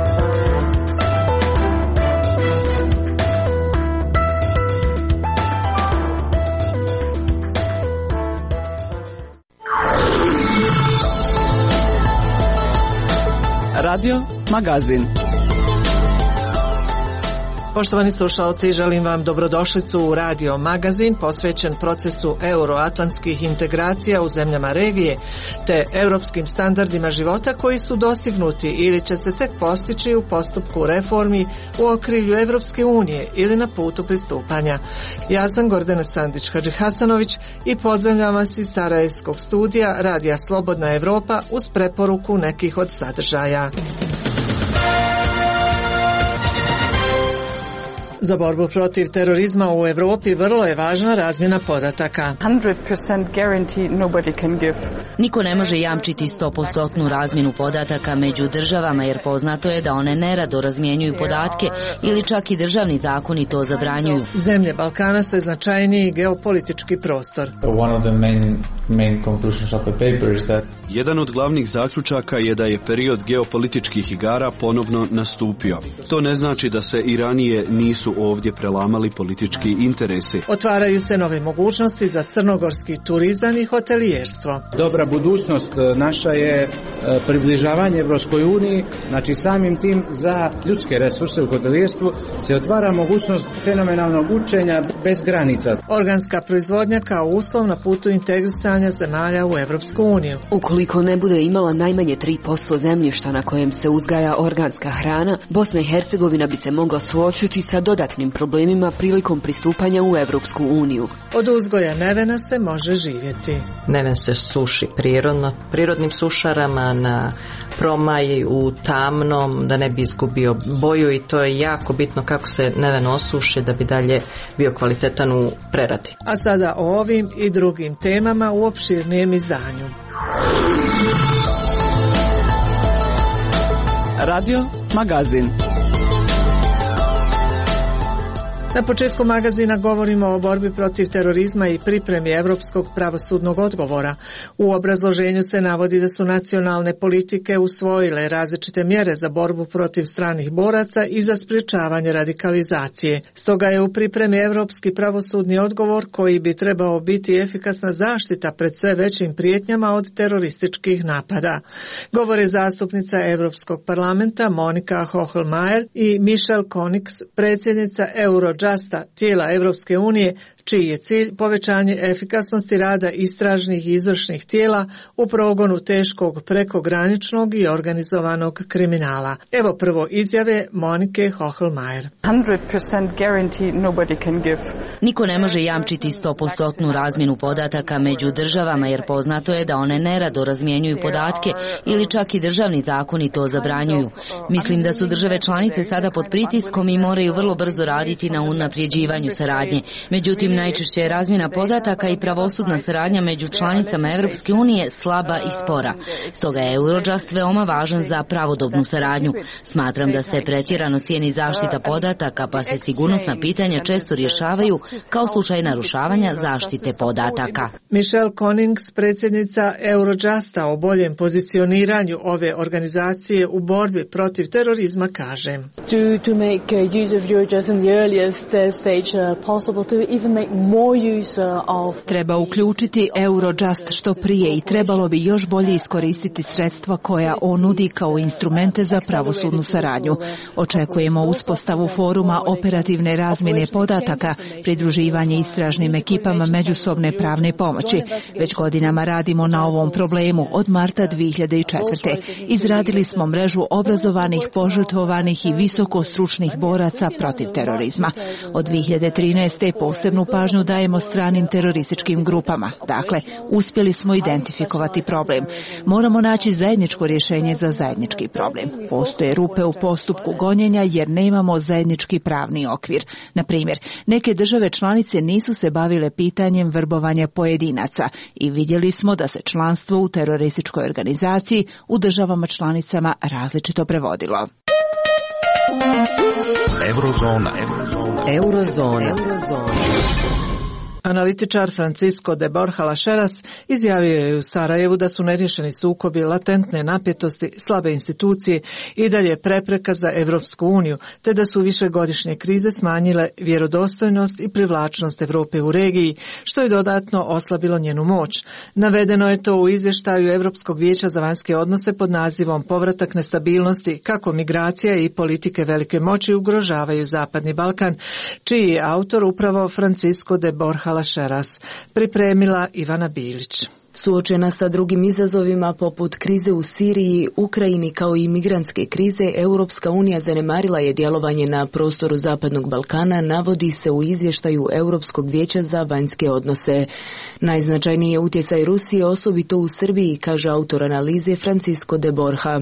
Radio Magazin. Poštovani slušalci, želim vam dobrodošlicu u Radio Magazin posvećen procesu euroatlantskih integracija u zemljama regije te europskim standardima života koji su dostignuti ili će se tek postići u postupku reformi u okrilju Evropske unije ili na putu pristupanja. Ja sam Gordana Sandić-Hadžihasanović i pozdravljam vas iz Sarajevskog studija Radija Slobodna Evropa uz preporuku nekih od sadržaja. Za borbu protiv terorizma u Evropi vrlo je važna razmjena podataka. Niko ne može jamčiti sto posto razmjenu podataka među državama jer poznato je da one nerado razmjenjuju podatke ili čak i državni zakoni to zabranjuju. Zemlje Balkana su značajniji geopolitički prostor. Jedan od glavnih zaključaka je da je period geopolitičkih igara ponovno nastupio. To ne znači da se i ranije nisu ovdje prelamali politički interesi. Otvaraju se nove mogućnosti za crnogorski turizam i hotelijerstvo. Dobra budućnost naša je približavanje Evropskoj uniji, znači samim tim za ljudske resurse u hotelijerstvu se otvara mogućnost fenomenalnog učenja bez granica. Organska proizvodnja kao uslov na putu integrisanja zemalja u Evropsku uniju. Ukoliko ne bude imala najmanje tri posto zemljišta na kojem se uzgaja organska hrana, Bosna i Hercegovina bi se mogla suočiti sa dodatnim problemima prilikom pristupanja u Evropsku uniju. Od uzgoja nevena se može živjeti. Neven se suši prirodno, prirodnim sušarama na promaji u tamnom da ne bi izgubio boju i to je jako bitno kako se neven osuši da bi dalje bio kvalitetan u preradi. A sada o ovim i drugim temama u opširnijem izdanju. Radio Magazin. Na početku magazina govorimo o borbi protiv terorizma i pripremi evropskog pravosudnog odgovora. U obrazloženju se navodi da su nacionalne politike usvojile različite mjere za borbu protiv stranih boraca i za sprječavanje radikalizacije. Stoga je u pripremi evropski pravosudni odgovor koji bi trebao biti efikasna zaštita pred sve većim prijetnjama od terorističkih napada. Govore zastupnica Evropskog parlamenta Monika Hohlmeier i Michelle Konix, predsjednica Eurojust tijela Evropske unije, čiji je cilj povećanje efikasnosti rada istražnih i izvršnih tijela u progonu teškog prekograničnog i organizovanog kriminala. Evo prvo izjave Monike Hohlmeier. Niko ne može jamčiti sto posto razmjenu podataka među državama jer poznato je da one nerado razmjenjuju podatke ili čak i državni zakoni to zabranjuju. Mislim da su države članice sada pod pritiskom i moraju vrlo brzo raditi na unapređivanju saradnje. Međutim, najčešće je razmjena podataka i pravosudna saradnja među članicama Evropske unije slaba i spora. Stoga je Eurojust veoma važan za pravodobnu saradnju. Smatram da se pretjerano cijeni zaštita podataka, pa se sigurnosna pitanja često rješavaju kao slučaj narušavanja zaštite podataka. Michelle Konings, predsjednica Eurojusta, o boljem pozicioniranju ove organizacije u borbi protiv terorizma kaže: To, to make use of Eurojust in the earliest stage possible, to even make more use of... Treba uključiti Eurojust što prije i trebalo bi još bolje iskoristiti sredstva koja on nudi kao instrumente za pravosudnu saradnju. Očekujemo uspostavu foruma operativne razmjene podataka, pridruživanje istražnim ekipama međusobne pravne pomoći. Već godinama radimo na ovom problemu od marta dvije hiljade četvrte. Izradili smo mrežu obrazovanih, požrtvovanih i visoko stručnih boraca protiv terorizma. Od dvije hiljade trinaeste posebnu pažnju dajemo stranim terorističkim grupama. Dakle, uspjeli smo identifikovati problem. Moramo naći zajedničko rješenje za zajednički problem. Postoje rupe u postupku gonjenja jer nemamo zajednički pravni okvir. Na primjer, neke države članice nisu se bavile pitanjem vrbovanja pojedinaca i vidjeli smo da se članstvo u terorističkoj organizaciji u državama članicama različito prevodilo. Eurozona. Eurozona. Eurozona. Eurozona. Analitičar Francisco de Borja Lacheras izjavio je u Sarajevu da su neriješeni sukobi, latentne napetosti, slabe institucije i dalje prepreka za Evropsku uniju, te da su višegodišnje krize smanjile vjerodostojnost i privlačnost Europe u regiji, što je dodatno oslabilo njenu moć. Navedeno je to u izvještaju Europskog vijeća za vanjske odnose pod nazivom Povratak nestabilnosti, kako migracija i politike velike moći ugrožavaju Zapadni Balkan, čiji je autor upravo Francisco de Borja Lacheras, pripremila Ivana Bilić. Suočena sa drugim izazovima poput krize u Siriji, Ukrajini kao i migrantske krize, Europska unija zanemarila je djelovanje na prostoru Zapadnog Balkana, navodi se u izvještaju Europskog vijeća za vanjske odnose. Najznačajniji je utjecaj Rusije, osobito u Srbiji, kaže autor analize Francisco de Borja.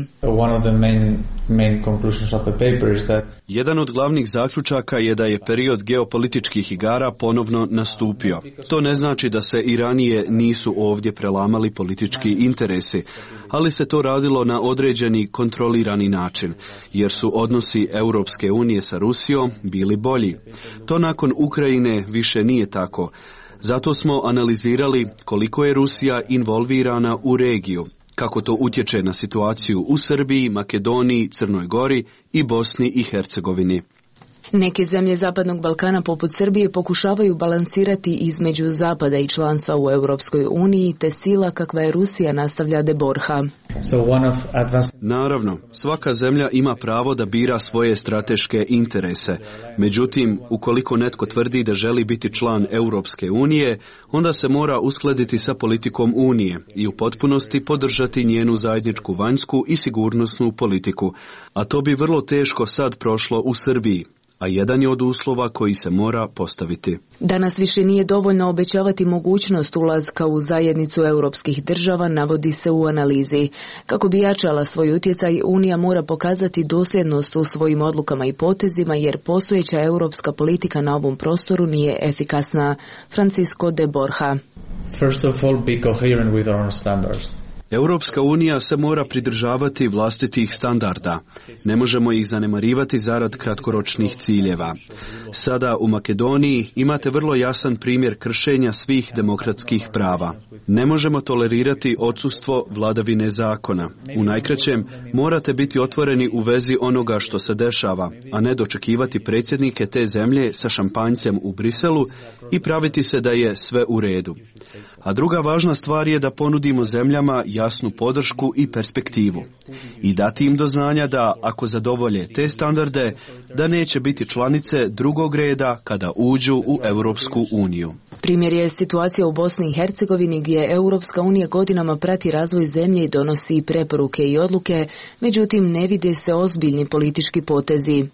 Jedan od glavnih zaključaka je da je period geopolitičkih igara ponovno nastupio. To ne znači da se i ranije nisu ovdje prelamali politički interesi, ali se to radilo na određeni kontrolirani način, jer su odnosi Europske unije sa Rusijom bili bolji. To nakon Ukrajine više nije tako. Zato smo analizirali koliko je Rusija involvirana u regiju, kako to utječe na situaciju u Srbiji, Makedoniji, Crnoj Gori i Bosni i Hercegovini. Neke zemlje Zapadnog Balkana poput Srbije pokušavaju balansirati između Zapada i članstva u Europskoj uniji te sila kakva je Rusija, nastavlja de Borja. Naravno, svaka zemlja ima pravo da bira svoje strateške interese. Međutim, ukoliko netko tvrdi da želi biti član Europske unije, onda se mora uskladiti sa politikom Unije i u potpunosti podržati njenu zajedničku vanjsku i sigurnosnu politiku. A to bi vrlo teško sad prošlo u Srbiji, a jedan je od uslova koji se mora postaviti. Danas više nije dovoljno obećavati mogućnost ulaska u zajednicu europskih država, navodi se u analizi. Kako bi jačala svoj utjecaj, Unija mora pokazati dosljednost u svojim odlukama i potezima, jer postojeća europska politika na ovom prostoru nije efikasna. Francisco de Borja. First of all, be coherent with our own standards. Europska unija se mora pridržavati vlastitih standarda. Ne možemo ih zanemarivati zarad kratkoročnih ciljeva. Sada u Makedoniji imate vrlo jasan primjer kršenja svih demokratskih prava. Ne možemo tolerirati odsustvo vladavine zakona. U najkraćem, morate biti otvoreni u vezi onoga što se dešava, a ne dočekivati predsjednike te zemlje sa šampanjcem u Briselu i praviti se da je sve u redu. A druga važna stvar je da ponudimo zemljama jasnu podršku i perspektivu i dati im do znanja da, ako zadovolje te standarde, da neće biti članice drugog reda kada uđu u Europsku uniju. Primjer je situacija u Bosni i Hercegovini, gdje Europska unija godinama prati razvoj zemlje i donosi preporuke i odluke, međutim ne vide se ozbiljni politički potezi.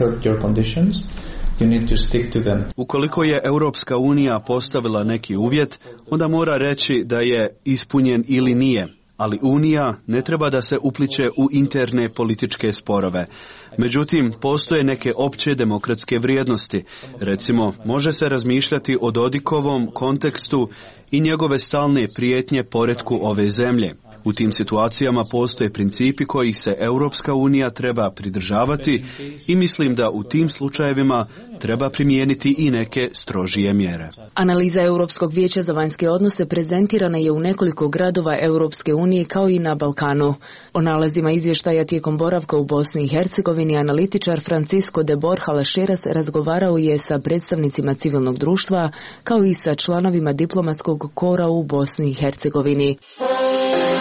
You need to stick to them. Ukoliko je Europska unija postavila neki uvjet, onda mora reći da je ispunjen ili nije. Ali Unija ne treba da se upliče u interne političke sporove. Međutim, postoje neke opće demokratske vrijednosti. Recimo, može se razmišljati o Dodikovom kontekstu i njegove stalne prijetnje poretku ove zemlje. U tim situacijama postoje principi kojih se Europska unija treba pridržavati i mislim da u tim slučajevima treba primijeniti i neke strožije mjere. Analiza Europskog vijeća za vanjske odnose prezentirana je u nekoliko gradova Europske unije kao i na Balkanu. O nalazima izvještaja tijekom boravka u Bosni i Hercegovini analitičar Francisco de Borja Lacheras razgovarao je sa predstavnicima civilnog društva kao i sa članovima diplomatskog kora u Bosni i Hercegovini.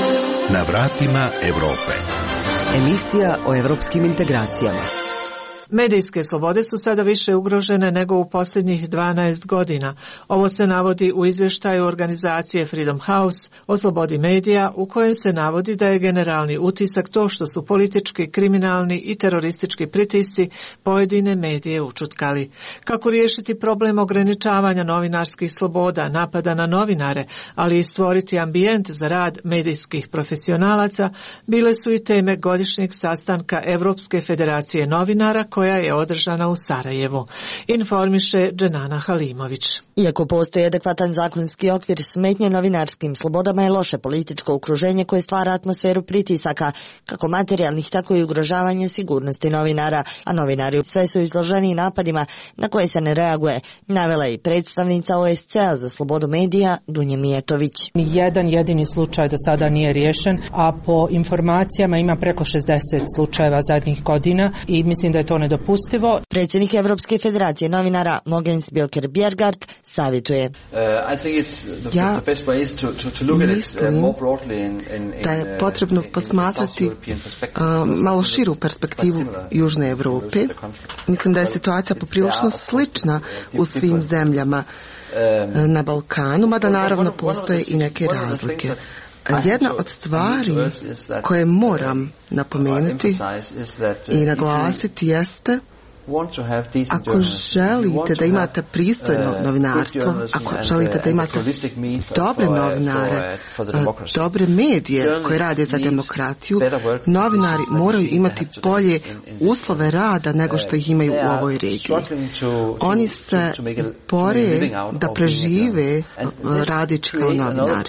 Na vratima Europe. Emisija o europskim integracijama. Medijske slobode su sada više ugrožene nego u posljednjih dvanaest godina. Ovo se navodi u izvještaju organizacije Freedom House o slobodi medija, u kojem se navodi da je generalni utisak to što su politički, kriminalni i teroristički pritisci pojedine medije učutkali. Kako riješiti problem ograničavanja novinarskih sloboda, napada na novinare, ali i stvoriti ambijent za rad medijskih profesionalaca, bile su i teme godišnjeg sastanka Evropske federacije novinara koja je održana u Sarajevu. Informiše Dženana Halimović. Iako postoji adekvatan zakonski okvir, smetnje novinarskim slobodama je loše političko okruženje koje stvara atmosferu pritisaka, kako materijalnih, tako i ugrožavanje sigurnosti novinara, a novinari sve su izloženi napadima na koje se ne reaguje, navela i predstavnica O S C-a za slobodu medija Dunja Mijetović. Jedan jedini slučaj do sada nije riješen, a po informacijama ima preko šezdeset slučajeva zadnjih godina i mislim da je to nedopustivo. Predsjednik Evropske federacije novinara Mogens Bjelker-Bjergard savjetuje. Ja mislim da je potrebno posmatrati uh, malo širu perspektivu Južne Europe. Mislim da je situacija poprilično slična u svim zemljama na Balkanu, mada naravno postoje i neke razlike. Jedna od stvari koje moram napomenuti i naglasiti jeste: ako želite da imate pristojno novinarstvo, ako želite da imate dobre novinare, dobre medije koje rade za demokratiju, novinari moraju imati bolje uslove rada nego što ih imaju u ovoj regiji. Oni se bore da prežive radeći kao novinari.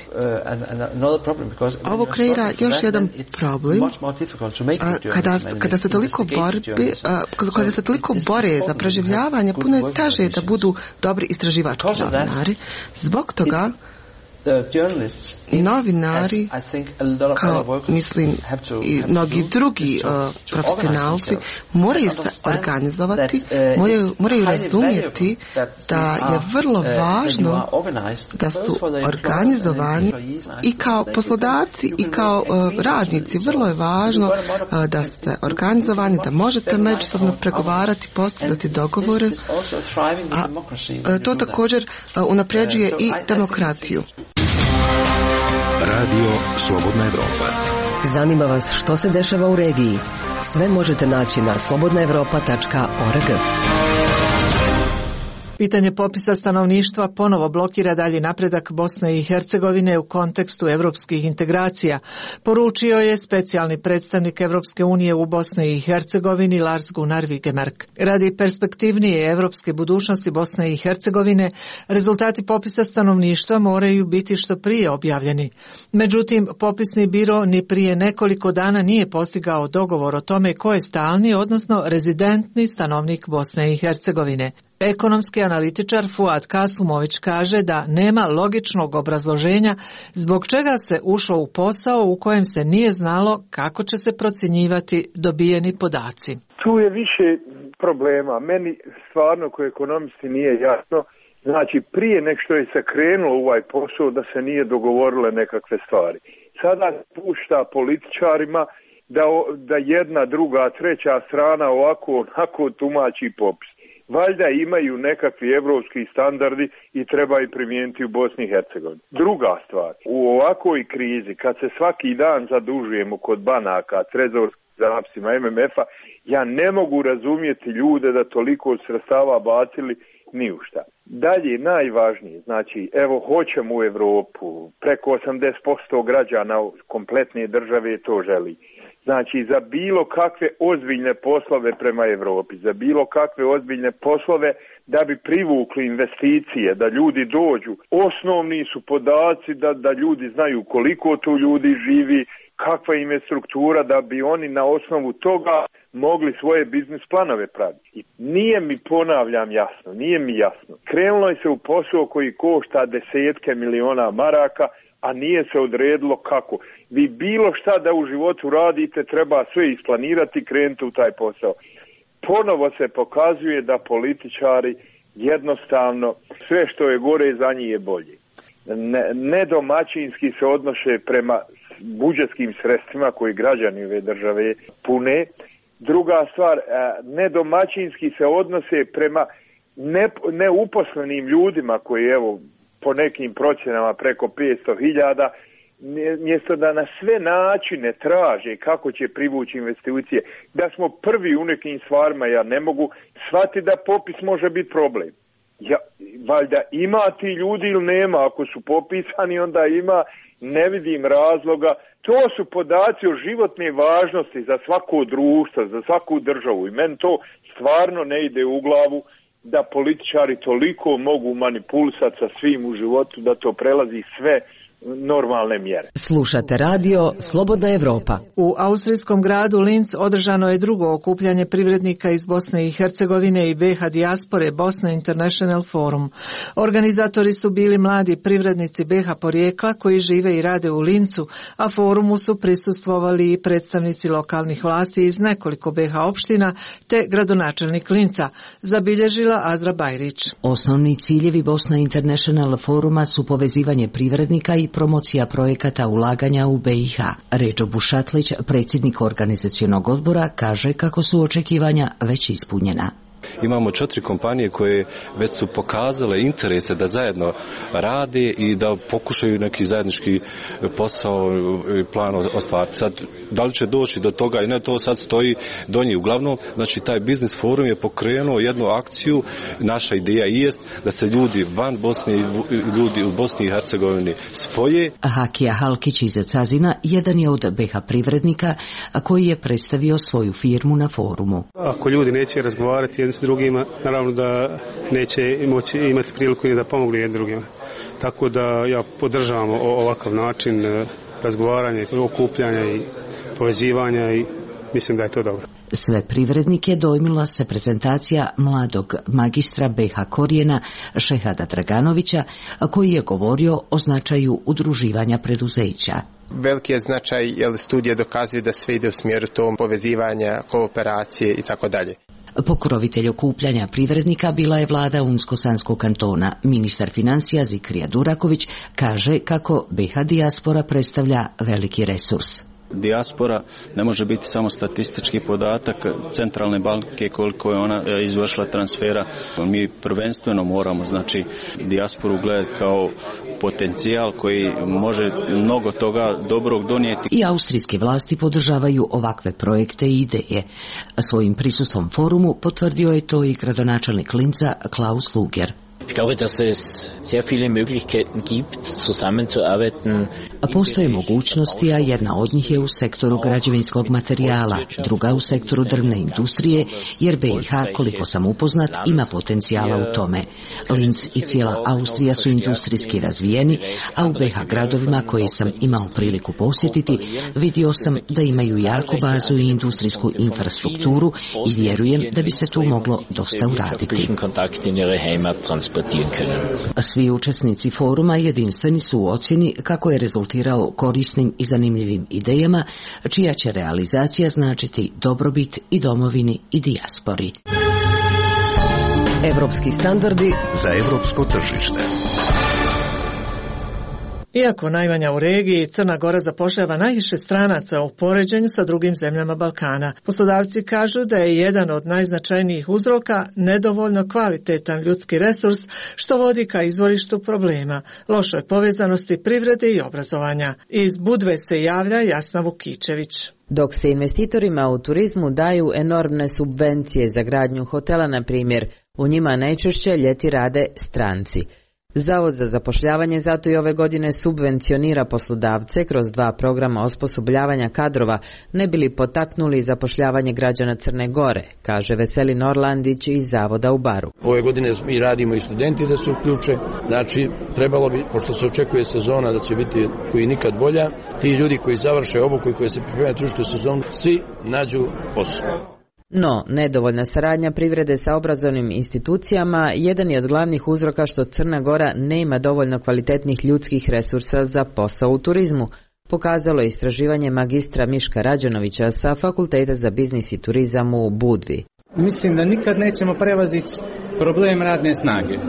Ovo kreira još jedan problem kada, kada se toliko borbi, kada se toliko bore za preživljavanje, puno je teže da budu dobri istraživački novinari. Zbog toga novinari, kao mislim i mnogi drugi uh, profesionalci, moraju se organizovati, moraju, moraju razumjeti da je vrlo važno da su organizovani i kao poslodavci i kao uh, radnici. Vrlo je važno uh, da ste organizovani, da možete međusobno pregovarati, postizati dogovore, a uh, to također uh, unapređuje i demokratiju. Radio Slobodna Evropa. Zanima vas što se dešava u regiji? Sve možete naći na slobodna evropa tačka org. Pitanje popisa stanovništva ponovo blokira dalji napredak Bosne i Hercegovine u kontekstu evropskih integracija, poručio je specijalni predstavnik Evropske unije u Bosni i Hercegovini Lars Gunnar Vigemark. Radi perspektivnije evropske budućnosti Bosne i Hercegovine, rezultati popisa stanovništva moraju biti što prije objavljeni. Međutim, popisni biro ni prije nekoliko dana nije postigao dogovor o tome ko je stalni, odnosno rezidentni stanovnik Bosne i Hercegovine. Ekonomski analitičar Fuad Kasumović kaže da nema logičnog obrazloženja zbog čega se ušlo u posao u kojem se nije znalo kako će se procjenjivati dobijeni podaci. Tu je više problema. Meni stvarno kao ekonomisti nije jasno. Znači, prije nek što je se krenulo u ovaj posao da se nije dogovorile nekakve stvari. Sada pušta političarima da, da jedna, druga, treća strana ovako, onako tumači popis. Valjda imaju nekakvi evropski standardi i treba ih primijeniti u Bosni i Hercegovini. Druga stvar, u ovakvoj krizi, kad se svaki dan zadužujemo kod banaka, trezorskim zapsima, M M F-a, ja ne mogu razumjeti ljude da toliko sredstava bacili ni u šta. Dalje, najvažnije, znači, evo, hoćemo u Europu, preko osamdeset posto građana kompletne države to želi. Znači, za bilo kakve ozbiljne poslove prema Europi, za bilo kakve ozbiljne poslove da bi privukli investicije, da ljudi dođu. Osnovni su podaci da, da ljudi znaju koliko tu ljudi živi, kakva im je struktura, da bi oni na osnovu toga mogli svoje biznis planove praviti. I nije mi, ponavljam, jasno, nije mi jasno. Krenulo je se u posao koji košta desetke miliona maraka, a nije se odredilo kako. Vi bilo šta da u životu radite, treba sve isplanirati i krenuti u taj posao. Ponovo se pokazuje da političari jednostavno sve što je gore za njih je bolje. Ne, nedomaćinski se odnose prema budžetskim sredstvima koji građani ove države pune. Druga stvar, nedomaćinski se odnose prema ne, neuposlenim ljudima koji, evo, po nekim procjenama preko petsto hiljada, mjesto da na sve načine traže kako će privući investicije, da smo prvi u nekim stvarima, ja ne mogu shvatiti da popis može biti problem. Ja, valjda ima ti ljudi ili nema, ako su popisani onda ima, ne vidim razloga. To su podaci o životne važnosti za svako društvo, za svaku državu i meni to stvarno ne ide u glavu da političari toliko mogu manipulisati sa svim u životu da to prelazi sve normalne mjere. Slušate radio Slobodna Evropa. U austrijskom gradu Linz održano je drugo okupljanje privrednika iz Bosne i Hercegovine i B H dijaspore Bosna International Forum. Organizatori su bili mladi privrednici B H porijekla koji žive i rade u Lincu, a forumu su prisustvovali i predstavnici lokalnih vlasti iz nekoliko B H opština te gradonačelnik Linca, zabilježila Azra Bajrić. Osnovni ciljevi Bosna International Foruma su povezivanje privrednika i promocija projekata ulaganja u B i H. Ređo Bušatlić, predsjednik organizacionog odbora, kaže kako su očekivanja već ispunjena. Imamo četiri kompanije koje već su pokazale interese da zajedno rade i da pokušaju neki zajednički posao i plan ostvariti. Sad, da li će doći do toga i ne, to sad stoji do njih. Uglavnom, znači taj biznis forum je pokrenuo jednu akciju. Naša ideja jest da se ljudi van Bosne i ljudi u Bosni i Hercegovini spoje. Hakija Halkić iz Cazina jedan je od B H privrednika koji je predstavio svoju firmu na forumu. Ako ljudi neće razgovarati jedni s drugima, naravno da neće moći imati priliku ni da pomognu jedni drugima. Tako da ja podržavam ovakav način razgovaranja, okupljanja i povezivanja i mislim da je to dobro. Sve privrednike dojmila se prezentacija mladog magistra B H korijena Šehada Draganovića, koji je govorio o značaju udruživanja preduzeća. Veliki je značaj jer studije dokazuju da sve ide u smjeru tom povezivanja, kooperacije i tako dalje. Pokrovitelj okupljanja privrednika bila je vlada Unsko-Sanskog kantona. Ministar financija Zikrija Duraković kaže kako B H dijaspora predstavlja veliki resurs. Dijaspora ne može biti samo statistički podatak centralne banke koliko je ona izvršila transfera. Mi prvenstveno moramo, znači, dijasporu gledati kao potencijal koji može mnogo toga dobrog donijeti. I austrijske vlasti podržavaju ovakve projekte i ideje. Svojim prisustvom forumu potvrdio je to i gradonačelnik Linca Klaus Luger. Ich glaube, dass es sehr viele Möglichkeiten gibt, zusammenzuarbeiten. Postoje mogućnosti, a jedna od njih je u sektoru građevinskog materijala, druga u sektoru drvne industrije, jer B i H, koliko sam upoznat, ima potencijala u tome. Linz i cijela Austrija su industrijski razvijeni, a u B H gradovima koje sam imao priliku posjetiti, vidio sam da imaju jaku bazu i industrijsku infrastrukturu i vjerujem da bi se tu moglo dosta uraditi. Svi učesnici foruma jedinstveni su u ocjeni kako je rezultirao korisnim i zanimljivim idejama, čija će realizacija značiti dobrobit i domovini i dijaspori. Evropski standardi za evropsko tržište. Iako najmanja u regiji, Crna Gora zapošljava najviše stranaca u poređenju sa drugim zemljama Balkana. Poslodavci kažu da je jedan od najznačajnijih uzroka nedovoljno kvalitetan ljudski resurs, što vodi ka izvorištu problema, lošoj povezanosti privrede i obrazovanja. Iz Budve se javlja Jasna Vukičević. Dok se investitorima u turizmu daju enormne subvencije za gradnju hotela, na primjer, u njima najčešće ljeti rade stranci. Zavod za zapošljavanje zato i ove godine subvencionira poslodavce kroz dva programa osposobljavanja kadrova, ne bili potaknuli zapošljavanje građana Crne Gore, kaže Veselin Orlandić iz Zavoda u Baru. Ove godine mi radimo i studenti da se uključe, znači trebalo bi, pošto se očekuje sezona da će biti koji nikad bolja, ti ljudi koji završe obuku i koji se pripremaju turističku sezonu, svi nađu posao. No, nedovoljna saradnja privrede sa obrazovnim institucijama jedan je od glavnih uzroka što Crna Gora nema dovoljno kvalitetnih ljudskih resursa za posao u turizmu, pokazalo je istraživanje magistra Miška Rađanovića sa Fakulteta za biznis i turizam u Budvi. Mislim da nikad nećemo prevaziti problem radne snage.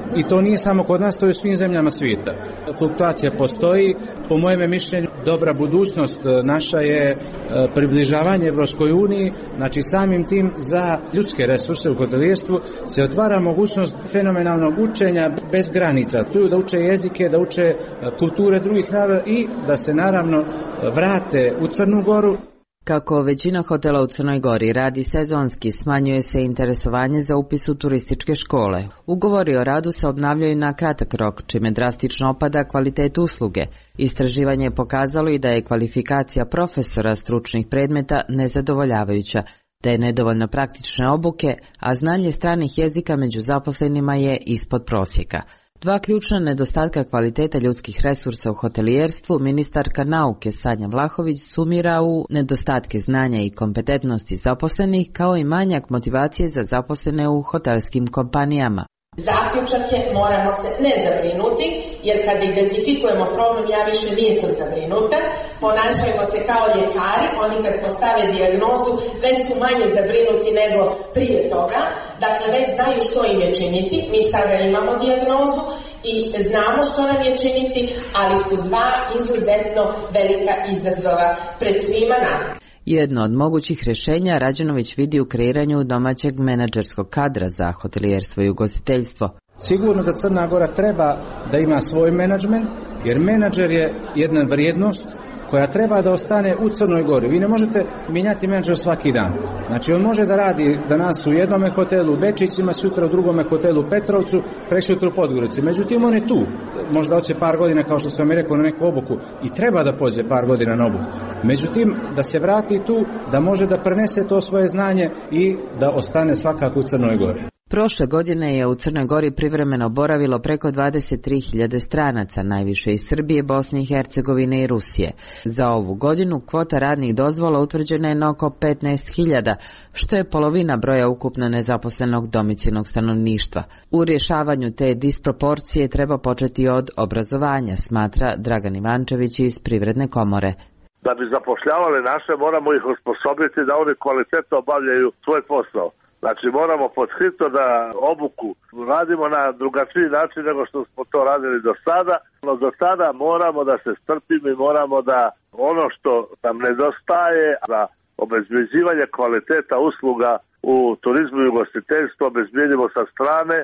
I to nije samo kod nas, to je u svim zemljama svijeta. Fluktuacija postoji, po mojem mišljenju dobra budućnost naša je približavanje Evropskoj uniji, znači samim tim za ljudske resurse u hotelirstvu se otvara mogućnost fenomenalnog učenja bez granica. Tu da uče jezike, da uče kulture drugih naroda i da se naravno vrate u Crnu Goru. Kako većina hotela u Crnoj Gori radi sezonski, smanjuje se interesovanje za upis u turističke škole. Ugovori o radu se obnavljaju na kratak rok, čime drastično opada kvalitet usluge. Istraživanje je pokazalo i da je kvalifikacija profesora stručnih predmeta nezadovoljavajuća, da je nedovoljno praktične obuke, a znanje stranih jezika među zaposlenima je ispod prosjeka. Dva ključna nedostatka kvaliteta ljudskih resursa u hotelijerstvu ministarka nauke Sanja Vlahović sumira u nedostatke znanja i kompetentnosti zaposlenih kao i manjak motivacije za zaposlene u hotelskim kompanijama. Zaključak je, moramo se ne zabrinuti, jer kada identifikujemo problem, ja više nisam zabrinuta, ponašajmo se kao ljekari, oni kad postave dijagnozu, već su manje zabrinuti nego prije toga, dakle već znaju što im je činiti, mi sada imamo dijagnozu i znamo što nam je činiti, ali su dva izuzetno velika izazova pred svima nama. Jedno od mogućih rješenja Rađenović vidi u kreiranju domaćeg menadžerskog kadra za hotelijerstvo i ugostiteljstvo. Sigurno da Crna Gora treba da ima svoj menadžment, jer menadžer je jedna vrijednost koja treba da ostane u Crnoj Gori. Vi ne možete mijenjati menadžer svaki dan. Znači on može da radi danas u jednom hotelu u Bečićima, sutra u drugom hotelu u Petrovcu, preksutra u Podgorici. Međutim, on je tu. Možda hoće par godina, kao što sam i rekao, na neku obuku i treba da pođe par godina na obuku. Međutim, da se vrati tu, da može da prenese to svoje znanje i da ostane svakako u Crnoj Gori. Prošle godine je u Crnoj Gori privremeno boravilo preko dvadeset tri hiljade stranaca, najviše iz Srbije, Bosne i Hercegovine i Rusije. Za ovu godinu kvota radnih dozvola utvrđena je na oko petnaest hiljada, što je polovina broja ukupno nezaposlenog domicilnog stanovništva. U rješavanju te disproporcije treba početi od obrazovanja, smatra Dragan Ivančević iz Privredne komore. Da bi zapošljavali naše, moramo ih osposobiti da oni kvalitetno obavljaju svoj posao. Znači moramo podhitno da obuku radimo na drugačiji način nego što smo to radili do sada, no do sada moramo da se strpimo i moramo da ono što nam nedostaje za obezbeđivanje kvaliteta usluga u turizmu i ugostiteljstvu obezbedimo sa strane.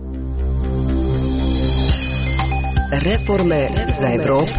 Reforme za Evropu.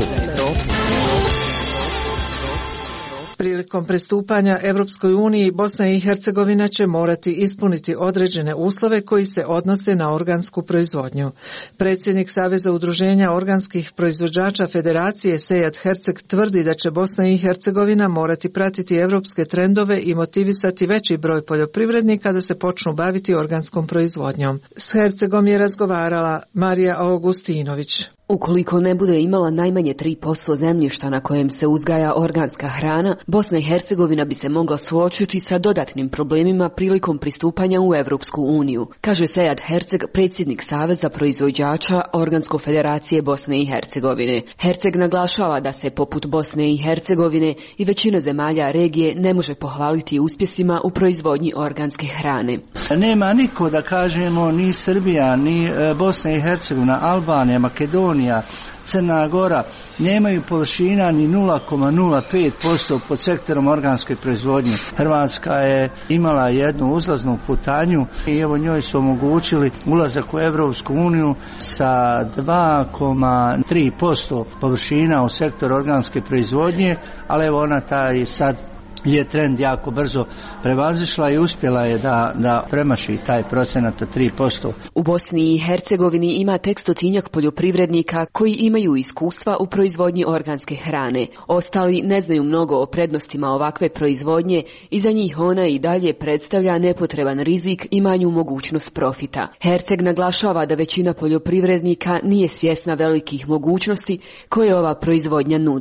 Prilikom pristupanja Evropskoj uniji Bosna i Hercegovina će morati ispuniti određene uslove koji se odnose na organsku proizvodnju. Predsjednik Saveza udruženja organskih proizvođača Federacije Sejad Herceg tvrdi da će Bosna i Hercegovina morati pratiti evropske trendove i motivisati veći broj poljoprivrednika da se počnu baviti organskom proizvodnjom. S Hercegom je razgovarala Marija Augustinović. Ukoliko ne bude imala najmanje tri posto zemljišta na kojem se uzgaja organska hrana, Bosna i Hercegovina bi se mogla suočiti sa dodatnim problemima prilikom pristupanja u Evropsku uniju, kaže Sejad Herceg, predsjednik Saveza proizvođača Organsko federacije Bosne i Hercegovine. Herceg naglašava da se poput Bosne i Hercegovine i većina zemalja regije ne može pohvaliti uspjesima u proizvodnji organske hrane. Nema niko, da kažemo, ni Srbija, ni Bosna i Hercegovina, Albanija, Makedonija, Crna Gora nemaju površina ni nula zarez nula pet posto pod sektorom organske proizvodnje. Hrvatska je imala jednu uzlaznu putanju i evo njoj su omogućili ulazak u Evropsku uniju sa dva zarez tri posto površina u sektor organske proizvodnje, ali evo ona taj sad je trend jako brzo prevazišla i uspjela je da, da premaši taj procenat od tri posto. U Bosni i Hercegovini ima tek stotinjak poljoprivrednika koji imaju iskustva u proizvodnji organske hrane. Ostali ne znaju mnogo o prednostima ovakve proizvodnje i za njih ona i dalje predstavlja nepotreban rizik i manju mogućnost profita. Herceg naglašava da većina poljoprivrednika nije svjesna velikih mogućnosti koje ova proizvodnja nudi.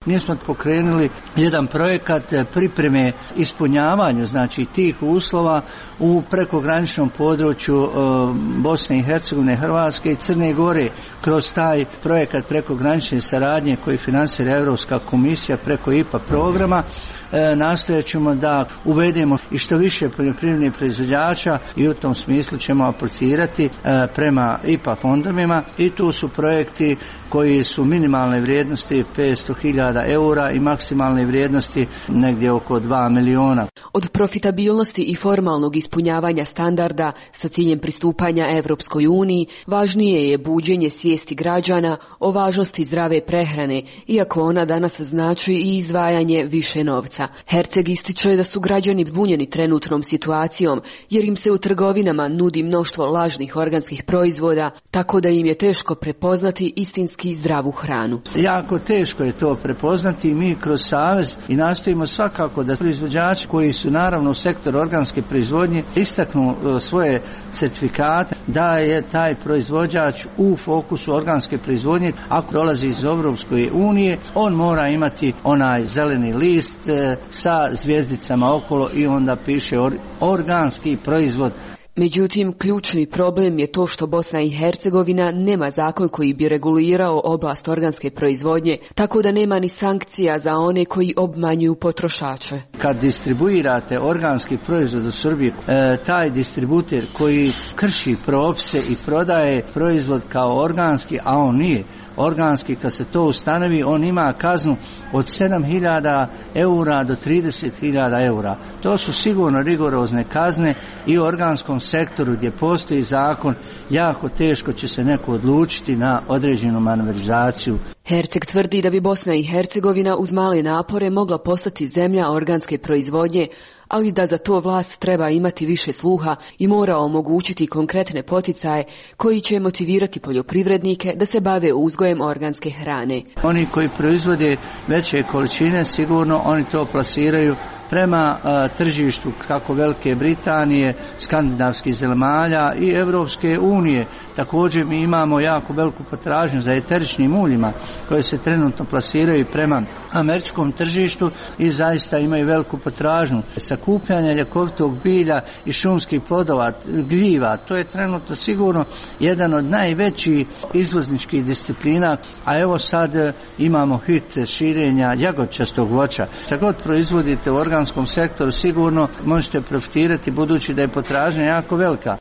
Mi smo pokrenuli jedan projekat pripreme ispunjavanju znači tih uslova u prekograničnom području Bosne i Hercegovine, Hrvatske i Crne Gore kroz taj projekat prekogranične saradnje koji financira Europska komisija preko I P A programa. E, nastojat ćemo da uvedemo i što više poljoprivrednih proizvođača i u tom smislu ćemo aplicirati e, prema I P A fondovima i tu su projekti koji su minimalne vrijednosti petsto hiljada eura i maksimalne vrijednosti negdje oko dva miliona. Od profitabilnosti i formalnog ispunjavanja standarda sa ciljem pristupanja Evropskoj uniji važnije je buđenje svijesti građana o važnosti zdrave prehrane, iako ona danas znači i izdvajanje više novca. Herceg ističe da su građani zbunjeni trenutnom situacijom jer im se u trgovinama nudi mnoštvo lažnih organskih proizvoda, tako da im je teško prepoznati istinski zdravu hranu. Jako teško je to prepoznati i mi kroz savez i nastojimo svakako da proizvođači koji su naravno u sektoru organske proizvodnje istaknu svoje certifikate da je taj proizvođač u fokusu organske proizvodnje. Ako dolazi iz Europske unije, on mora imati onaj zeleni list sa zvijezdicama okolo i onda piše or, organski proizvod. Međutim, ključni problem je to što Bosna i Hercegovina nema zakon koji bi regulirao oblast organske proizvodnje, tako da nema ni sankcija za one koji obmanjuju potrošače. Kad distribuirate organski proizvod u Srbiji, e, taj distributer koji krši propise i prodaje proizvod kao organski, a on nije organski, kad se to ustanovi, on ima kaznu od sedam hiljada eura do trideset hiljada eura. To su sigurno rigorozne kazne i u organskom sektoru gdje postoji zakon jako teško će se neko odlučiti na određenu manevrizaciju. Herceg tvrdi da bi Bosna i Hercegovina uz male napore mogla postati zemlja organske proizvodnje, ali da za to vlast treba imati više sluha i mora omogućiti konkretne poticaje koji će motivirati poljoprivrednike da se bave uzgojem organske hrane. Oni koji proizvode veće količine, sigurno oni to plasiraju prema a, tržištu kako Velike Britanije, skandinavskih zemalja i Evropske unije. Također mi imamo jako veliku potražnju za eteričnim uljima koje se trenutno plasiraju prema američkom tržištu i zaista imaju veliku potražnju. Sakupljanje ljekovitog bilja i šumskih plodova, gljiva, to je trenutno sigurno jedan od najvećih izvozničkih disciplina, a evo sad imamo hit širenja jagodčastog voća. Šta god proizvodite u organskom sektoru sigurno možete profitirati budući da je potražnja jako velika.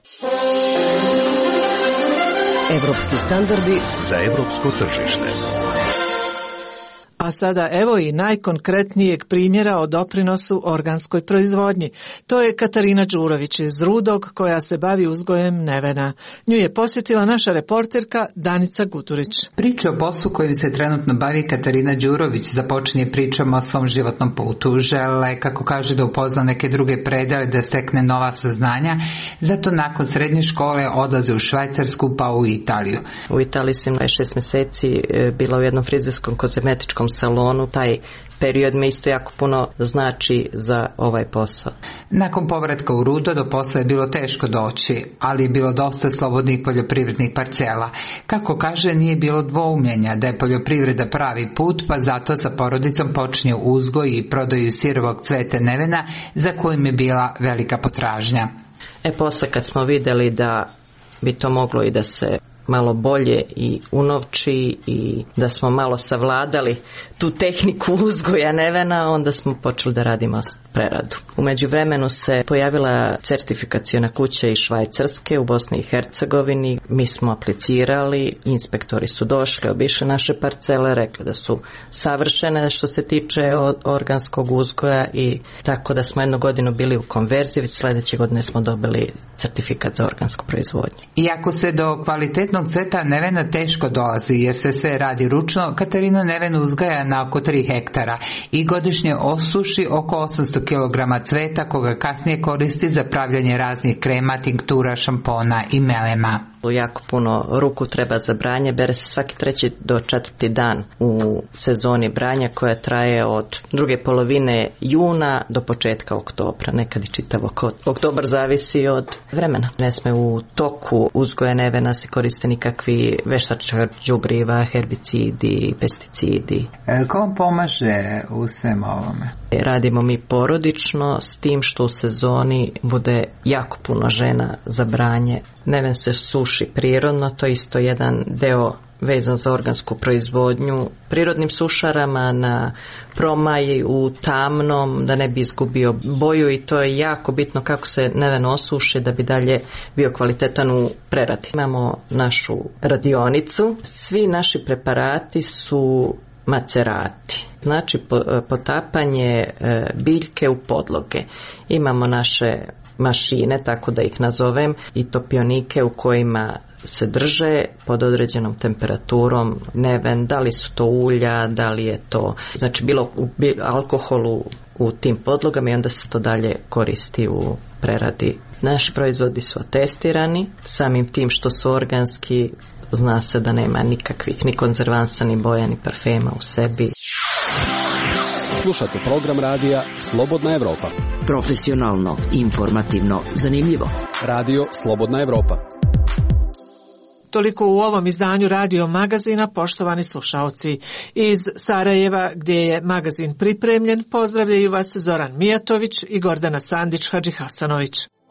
Evropski standardi za evropsko tržište. A sada evo i najkonkretnijeg primjera o doprinosu organskoj proizvodnji. To je Katarina Đurović iz Rudog koja se bavi uzgojem nevena. Nju je posjetila naša reporterka Danica Guturić. Priča o poslu kojim se trenutno bavi Katarina Đurović započinje pričom o svom životnom putu. Žele, kako kaže, da upozna neke druge predele, da stekne nova saznanja. Zato nakon srednje škole odlaze u Švajcarsku pa u Italiju. U Italiji sam šest mjeseci bila u jednom frizerskom kozmetičkom salonu. Taj period me isto jako puno znači za ovaj posao. Nakon povratka u Rudo do posla je bilo teško doći, ali je bilo dosta slobodnih poljoprivrednih parcela. Kako kaže, nije bilo dvoumljenja da je poljoprivreda pravi put, pa zato sa porodicom počinje uzgoj i prodaju sirovog cveta nevena za kojim je bila velika potražnja. E posle kad smo vidjeli da bi to moglo i da se malo bolje i unovči i da smo malo savladali tu tehniku uzgoja nevena, onda smo počeli da radimo preradu. U međuvremenu se pojavila certifikaciona kuća iz Švajcarske u Bosni i Hercegovini. Mi smo aplicirali, inspektori su došli, obišli naše parcele, rekli da su savršene što se tiče organskog uzgoja i tako da smo jednu godinu bili u konverziji, već sljedeće godine smo dobili certifikat za organsku proizvodnju. Iako se do kvalitetnog cveta nevena teško dolazi jer se sve radi ručno, Katarina neven uzgaja na oko tri hektara i godišnje osuši oko osamsto kilograma cveta koga kasnije koristi za pravljanje raznih krema, tinktura, šampona i melema. Jako puno ruku treba za branje, bere se svaki treći do četvrti dan u sezoni branja koja traje od druge polovine juna do početka oktobra, nekad i čitav oktobar, zavisi od vremena. Ne sme u toku uzgoja nevena se koristiti koriste nikakvi veštačka đubriva, herbicidi, pesticidi. E, ko vam pomaže u svem ovome? Radimo mi porodično s tim što u sezoni bude jako puno žena za branje. Neven se suši prirodno, to je isto jedan deo vezan za organsku proizvodnju. Prirodnim sušarama na promaji u tamnom da ne bi izgubio boju i to je jako bitno kako se neven osuši da bi dalje bio kvalitetan u preradi. Imamo našu radionicu. Svi naši preparati su macerati. Znači potapanje biljke u podloge. Imamo naše mašine, tako da ih nazovem, i topionike u kojima se drže pod određenom temperaturom neven, da li su to ulja, da li je to, znači bilo u alkoholu u tim podlogama i onda se to dalje koristi u preradi. Naši proizvodi su atestirani, samim tim što su organski, zna se da nema nikakvih ni konzervansa, ni boja, ni parfema u sebi. Slušate program radija Slobodna Evropa. Profesionalno, informativno, zanimljivo. Radio Slobodna Evropa. Toliko u ovom izdanju radio magazina, poštovani slušaoci. Iz Sarajeva, gdje je magazin pripremljen, pozdravljaju vas Zoran Mijatović i Gordana Sandić Hadžihasanović.